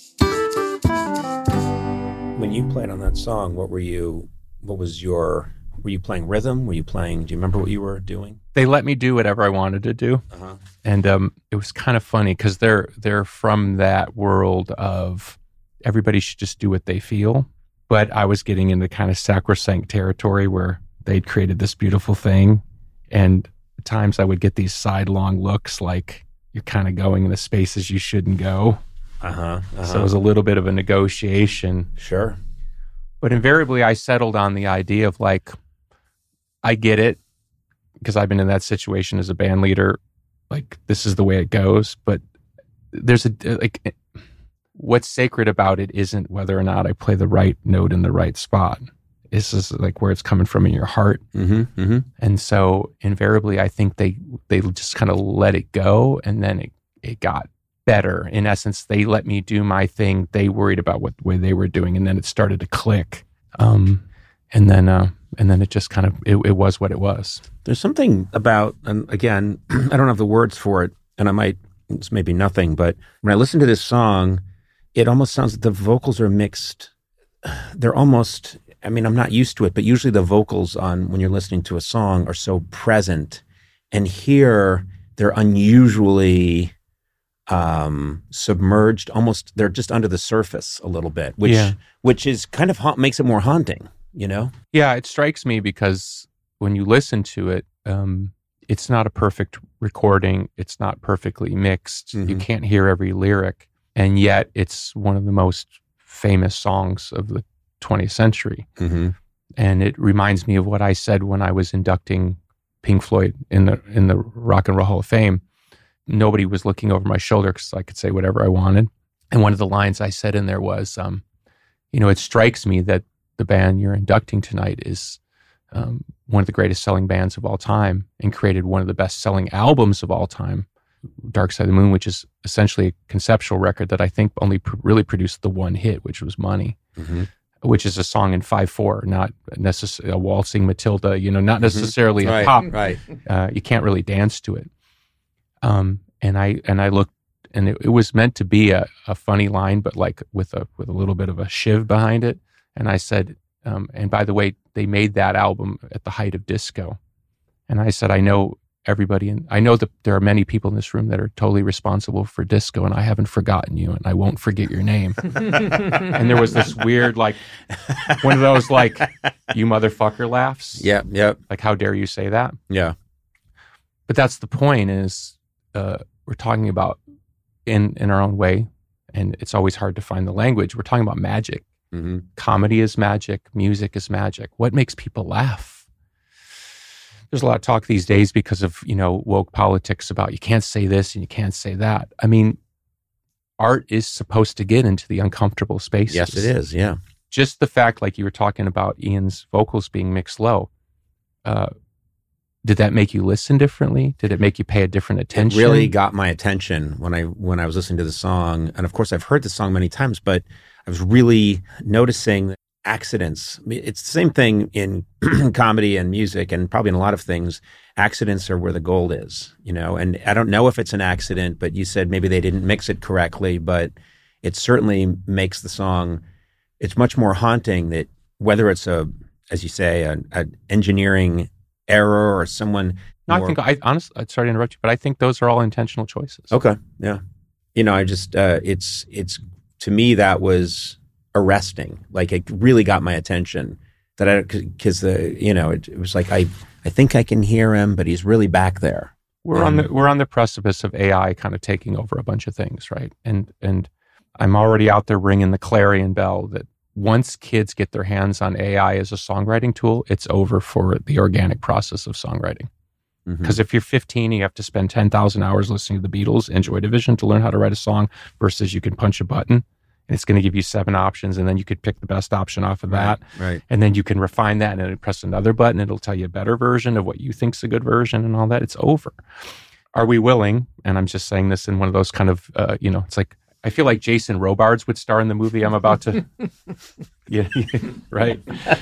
A: When you played on that song, what were you, what was your, were you playing rhythm? Were you playing, do you remember what you were doing?
C: They let me do whatever I wanted to do.
A: Uh-huh.
C: And um, it was kind of funny because they're, they're from that world of everybody should just do what they feel. But I was getting into kind of sacrosanct territory where they'd created this beautiful thing. And at times I would get these sidelong looks like you're kind of going in the spaces you shouldn't go.
A: Uh-huh, uh-huh.
C: So it was a little bit of a negotiation.
A: Sure.
C: But invariably I settled on the idea of like, I get it because I've been in that situation as a band leader. Like, this is the way it goes. But there's a, like, what's sacred about it isn't whether or not I play the right note in the right spot. This is like where it's coming from in your heart.
A: Mm-hmm, mm-hmm.
C: And so invariably, I think they they just kind of let it go, and then it, it got better. In essence, they let me do my thing. They worried about what way they were doing, and then it started to click. Um, and then uh, and then it just kind of, it, it was what it was.
A: There's something about, and again, I don't have the words for it, and I might, it's maybe nothing, but when I listen to this song, it almost sounds like the vocals are mixed. They're almost, I mean, I'm not used to it, but usually the vocals on when you're listening to a song are so present. And here they're unusually um, submerged, almost, they're just under the surface a little bit, which
C: yeah.
A: which is kind of, ha- makes it more haunting, you know?
C: Yeah, it strikes me because when you listen to it, um, it's not a perfect recording. It's not perfectly mixed. Mm-hmm. You can't hear every lyric. And yet it's one of the most famous songs of the twentieth century.
A: Mm-hmm.
C: And it reminds me of what I said when I was inducting Pink Floyd in the in the Rock and Roll Hall of Fame. Nobody was looking over my shoulder because I could say whatever I wanted. And one of the lines I said in there was, um, you know, it strikes me that the band you're inducting tonight is um, one of the greatest selling bands of all time and created one of the best selling albums of all time, Dark Side of the Moon, which is essentially a conceptual record that I think only pr- really produced the one hit, which was Money,
A: mm-hmm.
C: which is a song in five four, not necessarily a waltzing Matilda, you know, not necessarily
A: mm-hmm.
C: a
A: right,
C: pop.
A: Right.
C: Uh, you can't really dance to it. Um, and I and I looked, and it, it was meant to be a, a funny line, but like with a with a little bit of a shiv behind it. And I said, um, and by the way, they made that album at the height of disco. And I said, I know everybody. And I know that there are many people in this room that are totally responsible for disco, and I haven't forgotten you, and I won't forget your name. And there was this weird, like, one of those, like, you motherfucker laughs.
A: Yeah, yeah.
C: Like, how dare you say that?
A: Yeah.
C: But that's the point is uh, we're talking about in, in our own way, and it's always hard to find the language. We're talking about magic.
A: Mm-hmm.
C: Comedy is magic. Music is magic. What makes people laugh? There's a lot of talk these days because of, you know, woke politics about you can't say this and you can't say that. I mean, art is supposed to get into the uncomfortable spaces.
A: Yes, it is. Yeah.
C: Just the fact, like you were talking about Ian's vocals being mixed low, uh, did that make you listen differently? Did it make you pay a different attention?
A: It really got my attention when I when I was listening to the song. And of course, I've heard the song many times, but I was really noticing accidents. I mean, it's the same thing in comedy and music, and probably in a lot of things. Accidents are where the gold is, you know. And I don't know if it's an accident, but you said maybe they didn't mix it correctly, but it certainly makes the song. It's much more haunting that whether it's a, as you say, an engineering error or someone.
C: No,
A: more...
C: I think I honestly, I'm sorry to interrupt you, but I think those are all intentional choices.
A: Okay, yeah, you know, I just uh, it's it's to me that was arresting. Like it really got my attention. That I because the you know it, it was like I I think I can hear him, but he's really back there.
C: We're um, on the we're on the precipice of A I kind of taking over a bunch of things, right? And and I'm already out there ringing the clarion bell that once kids get their hands on A I as a songwriting tool, it's over for the organic process of songwriting. Because mm-hmm. if you're fifteen, you have to spend ten thousand hours listening to the Beatles and Joy Division to learn how to write a song versus you can punch a button and it's going to give you seven options and then you could pick the best option off of that.
A: Right, right.
C: And then you can refine that and then press another button. It'll tell you a better version of what you think's a good version and all that. It's over. Are we willing? And I'm just saying this in one of those kind of, uh, you know, it's like, I feel like Jason Robards would star in the movie I'm about to, yeah, right?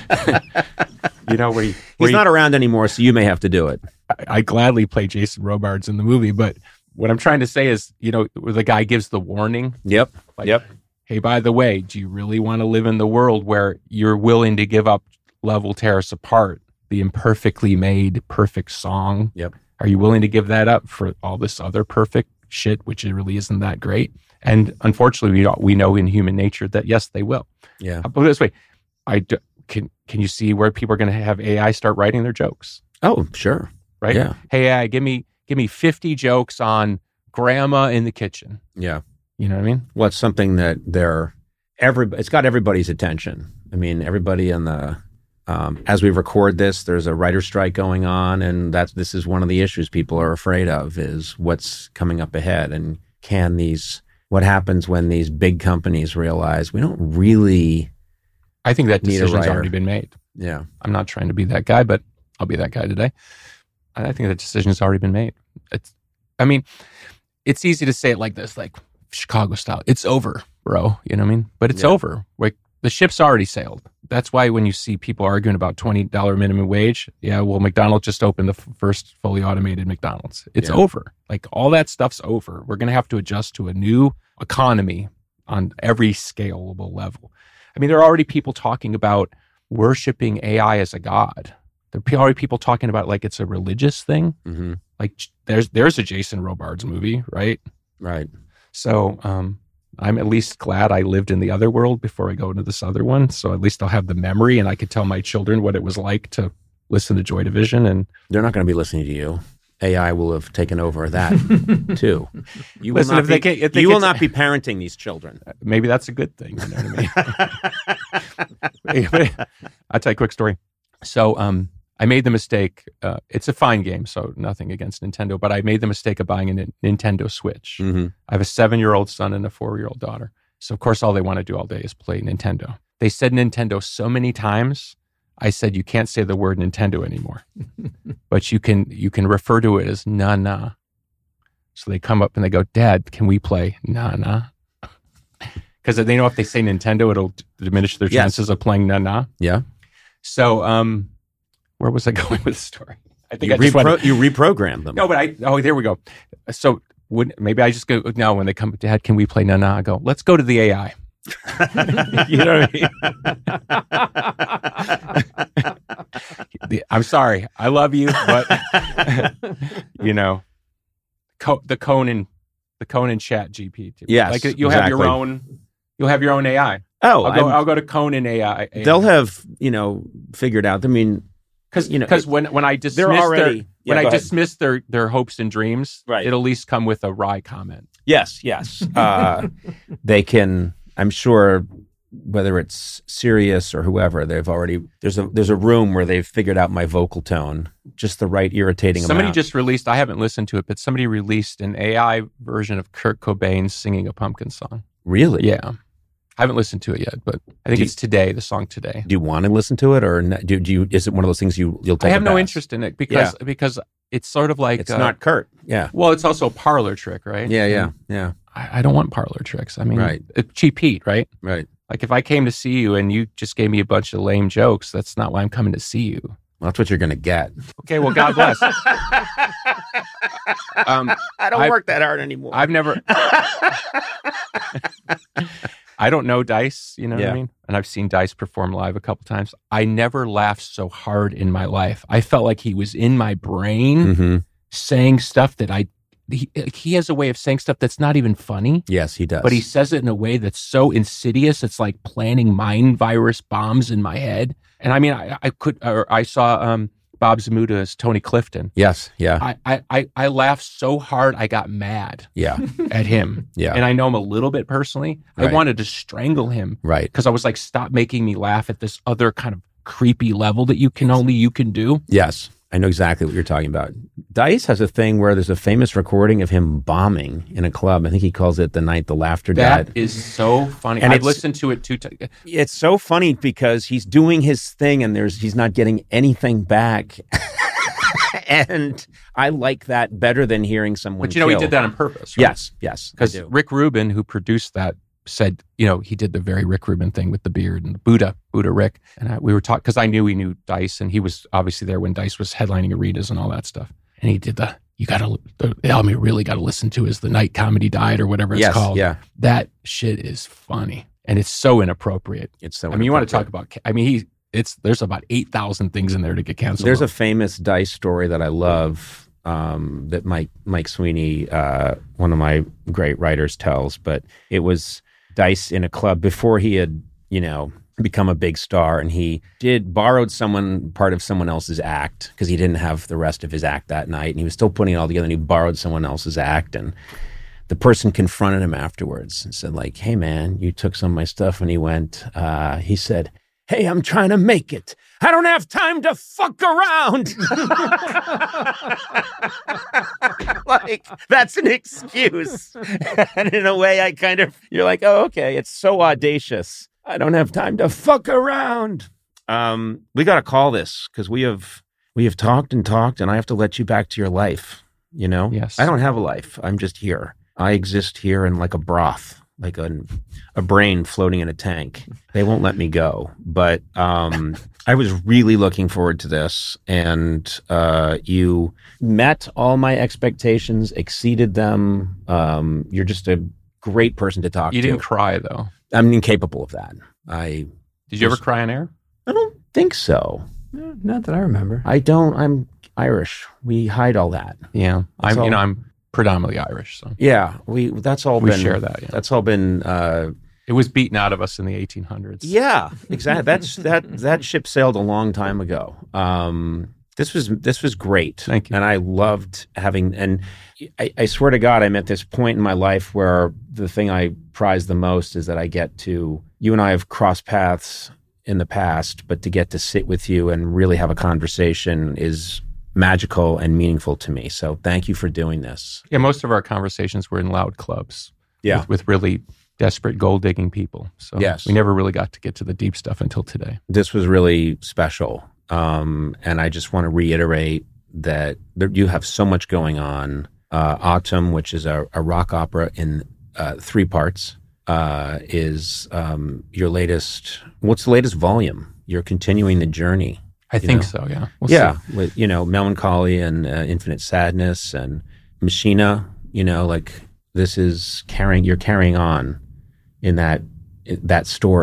C: You know, where, he, where
A: he's not he, around anymore, so you may have to do it.
C: I, I gladly play Jason Robards in the movie, but what I'm trying to say is, you know, where the guy gives the warning.
A: Yep.
C: Like,
A: yep.
C: Hey, by the way, do you really want to live in the world where you're willing to give up Love Will Tear Us Apart, the imperfectly made perfect song?
A: Yep.
C: Are you willing to give that up for all this other perfect shit, which it really isn't that great? And unfortunately, we we know in human nature that yes, they will.
A: Yeah.
C: I'll put it this way: I do, can can you see where people are going to have A I start writing their jokes?
A: Oh, sure.
C: Right.
A: Yeah.
C: Hey, A I, give me give me fifty jokes on grandma in the kitchen.
A: Yeah.
C: You know what I mean?
A: Well, it's something that they're every. It's got everybody's attention. I mean, everybody in the. Um, as we record this, there's a writer's strike going on, and that's this is one of the issues people are afraid of is what's coming up ahead, and can these. What happens when these big companies realize we don't really
C: I think that
A: need a
C: decision's
A: writer.
C: already been made.
A: Yeah.
C: I'm not trying to be that guy, but I'll be that guy today. I think that decision's already been made. It's, I mean, it's easy to say it like this, like Chicago style. It's over, bro. You know what I mean? But it's
A: Yeah.
C: over. Like the ship's already sailed. That's why when you see people arguing about twenty dollars minimum wage, yeah, well, McDonald's just opened the f- first fully automated McDonald's. It's
A: Yeah.
C: over. Like all that stuff's over. We're going to have to adjust to a new economy on every scalable level. I mean, there are already people talking about worshiping A I as a god. There are already people talking about like it's a religious thing.
A: Mm-hmm.
C: Like there's there's a Jason Robards movie, right?
A: Right.
C: So um, I'm at least glad I lived in the other world before I go into this other one. So at least I'll have the memory and I could tell my children what it was like to listen to Joy Division. And
A: they're not going to be listening to you. A I will have taken over that too. You will
C: Listen,
A: not,
C: if
A: be,
C: they get, if they
A: you
C: get
A: will
C: to,
A: not be parenting these children.
C: Maybe that's a good thing. You know what I mean? I'll tell you a quick story. So um, I made the mistake. Uh, it's a fine game, so nothing against Nintendo, but I made the mistake of buying a N- Nintendo Switch.
A: Mm-hmm.
C: I have a seven-year-old son and a four-year-old daughter. So, of course, all they want to do all day is play Nintendo. They said Nintendo so many times, I said, you can't say the word Nintendo anymore, but you can you can refer to it as na-na. So they come up and they go, Dad, can we play na-na? Because they know if they say Nintendo, it'll d- diminish their
A: Yes.
C: chances of playing na-na.
A: Yeah.
C: So um, where was I going with the story? I think
A: You,
C: I just
A: repro-
C: went,
A: you reprogram them.
C: no, but I, oh, there we go. So would maybe I just go, no, when they come, Dad, can we play na-na? I go, let's go to the A I. You know what I mean? the, I'm sorry. I love you, but you know, Co- the Conan, the Conan Chat G P T.
A: Yes,
C: like you'll
A: exactly.
C: have your own, you'll have your own A I.
A: Oh,
C: I'll go, I'll go to Conan A I.
A: They'll have, you know, figured out. I mean,
C: because
A: you know,
C: because when when I dismiss
A: already,
C: their,
A: yeah,
C: when I
A: ahead.
C: dismiss their their hopes and dreams,
A: right.
C: it'll at least come with a wry comment.
A: Yes, yes. Uh, they can. I'm sure. Whether it's Sirius or whoever, they've already there's a there's a room where they've figured out my vocal tone, just the right irritating
C: Somebody
A: amount.
C: just released, I haven't listened to it, but somebody released an A I version of Kurt Cobain singing a Pumpkin song.
A: Really?
C: Yeah. I haven't listened to it yet, but I think
A: do
C: it's Today, the song Today.
A: Do you want to listen to it, or do, do you? Is it one of those things you you'll take?
C: I have
A: a
C: no
A: pass?
C: interest in it because yeah. because it's sort of like
A: it's
C: uh,
A: not Kurt. Yeah.
C: Well, it's also a parlor trick, right?
A: Yeah, yeah,
C: and
A: yeah.
C: I, I don't want parlor tricks. I mean,
A: right.
C: It, cheap heat, right?
A: Right.
C: Like if I came to see you and you just gave me a bunch of lame jokes, that's not why I'm coming to see you.
A: Well, that's what you're going to get.
C: Okay, well, God bless. um,
A: I don't
C: I've,
A: work that hard anymore.
C: I've never. I don't know Dice, you know
A: yeah.
C: what I mean? And I've seen Dice perform live a couple times. I never laughed so hard in my life. I felt like he was in my brain
A: mm-hmm.
C: saying stuff that I. He, he has a way of saying stuff that's not even funny.
A: Yes, he does.
C: But he says it in a way that's so insidious. It's like planting mind virus bombs in my head. And I mean, I, I could, or I saw um, Bob Zamuda as Tony Clifton.
A: Yes, yeah.
C: I, I, I, I laughed so hard I got mad.
A: Yeah,
C: at him.
A: Yeah,
C: and I know him a little bit personally.
A: Right.
C: I wanted to strangle him.
A: Right,
C: because I was like, stop making me laugh at this other kind of creepy level that you can only you can do.
A: Yes. I know exactly what you're talking about. Dice has a thing where there's a famous recording of him bombing in a club. I think he calls it The Night the Laughter Died.
C: That is so funny.
A: And
C: I've listened to it two times.
A: It's so funny because he's doing his thing and there's he's not getting anything back. And I like that better than hearing someone
C: But you know,
A: kill.
C: he did that on purpose, right?
A: Yes, yes.
C: Because Rick Rubin, who produced that, said, you know, he did the very Rick Rubin thing with the beard and the Buddha, Buddha Rick. And I, we were talking, because I knew he knew Dice, and he was obviously there when Dice was headlining arenas and all that stuff. And he did the, you got to, the album you really got to listen to is The Night Comedy Died or whatever it's
A: yes,
C: called.
A: Yeah.
C: That shit is funny. And it's so inappropriate.
A: It's so
C: I mean, you want to talk about, I mean, he, it's, there's about eight thousand things in there to get canceled.
A: There's
C: on.
A: a famous Dice story that I love um, that Mike, Mike Sweeney, uh, one of my great writers, tells, but it was Dice in a club before he had, you know, become a big star, and he did borrowed someone part of someone else's act because he didn't have the rest of his act that night, and he was still putting it all together, and he borrowed someone else's act, and the person confronted him afterwards and said, like, hey man, you took some of my stuff. And he went, uh, he said, hey, I'm trying to make it. I don't have time to fuck around. Like, that's an excuse. And in a way, I kind of, you're like, oh, okay, it's so audacious. I don't have time to fuck around. Um, we got to call this because we have, we have talked and talked, and I have to let you back to your life. You know?
C: Yes.
A: I don't have a life. I'm just here. I exist here in like a broth. Like a, a brain floating in a tank. They won't let me go. But um, I was really looking forward to this. And uh, you met all my expectations, exceeded them. Um, you're just a great person to talk
C: you
A: to.
C: You didn't cry, though.
A: I'm incapable of that. I
C: Did you ever cry on air?
A: I don't think so.
D: No, not that I remember.
A: I don't. I'm Irish. We hide all that.
C: Yeah.
A: That's
C: I'm,
A: all.
C: you know, I'm predominantly Irish, so
A: yeah, we that's all
C: we
A: been
C: share that. Yeah.
A: That's all been. Uh,
C: it was beaten out of us in the eighteen hundreds.
A: Yeah, exactly. That's that that ship sailed a long time ago. Um, this was this was great.
C: Thank you.
A: And I loved having. And I, I swear to God, I'm at this point in my life where the thing I prize the most is that I get to. You and I have crossed paths in the past, but to get to sit with you and really have a conversation is magical and meaningful to me. So thank you for doing this.
C: Yeah, most of our conversations were in loud clubs.
A: Yeah.
C: With, with really desperate gold digging people. So
A: yes.
C: we never really got to get to the deep stuff until today.
A: This was really special. Um, and I just want to reiterate that there, you have so much going on. Uh, Autumn, which is a, a rock opera in uh, three parts, uh, is um, your latest, what's the latest volume? You're continuing the journey.
C: I think
A: know?
C: so, yeah. We'll
A: yeah,
C: see.
A: with, you know, Melancholy and uh, Infinite Sadness and Machina, you know, like this is carrying, you're carrying on in that, that story.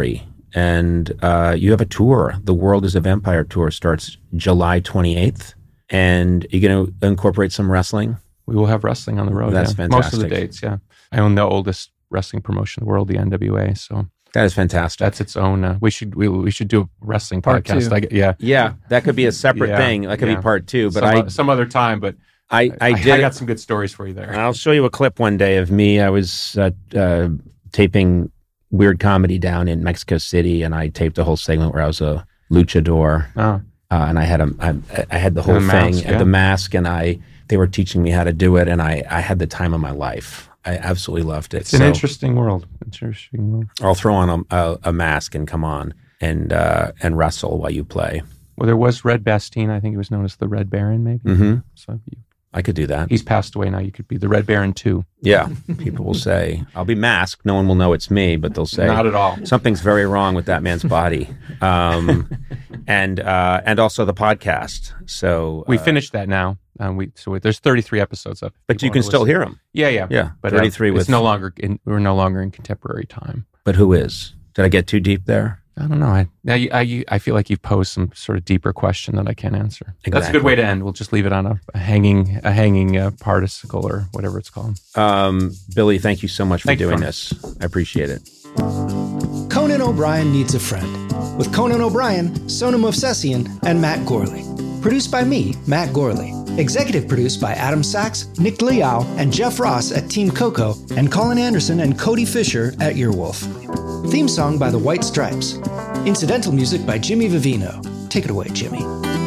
A: And uh, you have a tour. The World is a Vampire tour starts July twenty-eighth. And you're going to incorporate some wrestling?
C: We will have wrestling on the road.
A: That's
C: yeah.
A: fantastic.
C: Most of the dates, yeah. I own the oldest wrestling promotion in the world, the N W A. So
A: that is fantastic.
C: That's its own. Uh, we should we, we should do a wrestling
D: Part
C: podcast.
D: two.
C: I, yeah,
A: yeah, that could be a separate
C: yeah,
A: thing. That could
C: yeah.
A: be part two. But
C: some,
A: I
C: o- some other time. But
A: I I,
C: I
A: did.
C: I got some good stories for you there.
A: I'll show you a clip one day of me. I was uh, uh, taping Weird Comedy down in Mexico City, and I taped a whole segment where I was a luchador.
C: Oh.
A: Uh, and I had a, I, I had the whole
C: The
A: thing,
C: mask,
A: and
C: yeah.
A: the mask, and I, they were teaching me how to do it, and I, I had the time of my life. I absolutely loved it.
C: It's an interesting world. Interesting world.
A: I'll throw on a, a, a mask and come on and uh, and wrestle while you play.
C: Well, there was Red Bastien. I think he was known as the Red Baron, maybe.
A: Mm-hmm.
C: So you,
A: I could do that.
C: he's passed away now. You could be the Red Baron too.
A: Yeah, people will say I'll be masked. No one will know it's me, but they'll say
C: Not at all.
A: something's very wrong with that man's body. Um, and uh, and also the podcast. So
C: We
A: uh,
C: finished that now. Um, we so there's thirty-three episodes up.
A: but you can still hear him.
C: Yeah, yeah,
A: Yeah,
C: But
A: thirty-three
C: uh,
A: with.
C: it's no longer. In, we're no longer in contemporary time.
A: But who is? Did I get too deep there?
C: I don't know. I now you, I you, I feel like you've posed some sort of deeper question that I can't answer. That's a
A: Exactly.
C: good way to end. We'll just leave it on a, a hanging a hanging uh, particicle or whatever it's called.
A: Um, Billy, thank you so much for
C: Thank you,
A: doing
C: Conan.
A: this. I appreciate it.
E: Conan O'Brien Needs a Friend, with Conan O'Brien, Sonam Movsesian, and Matt Gorley. Produced by me, Matt Gorley. Executive produced by Adam Sachs, Nick Liao, and Jeff Ross at Team Coco, and Colin Anderson and Cody Fisher at Earwolf. Theme song by The White Stripes. Incidental music by Jimmy Vivino. Take it away, Jimmy.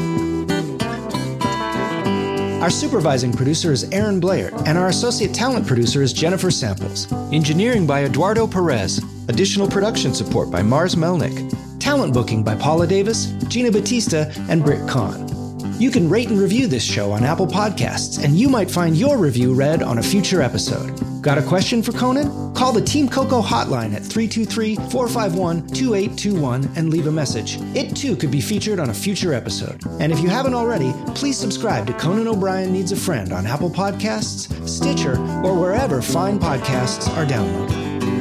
E: Our supervising producer is Aaron Blair, and our associate talent producer is Jennifer Samples. Engineering by Eduardo Perez. Additional production support by Mars Melnick. Talent booking by Paula Davis, Gina Batista, and Britt Kahn. You can rate and review this show on Apple Podcasts, and you might find your review read on a future episode. Got a question for Conan? Call the Team Coco hotline at three two three, four five one, two eight two one and leave a message. It too could be featured on a future episode. And if you haven't already, please subscribe to Conan O'Brien Needs a Friend on Apple Podcasts, Stitcher, or wherever fine podcasts are downloaded.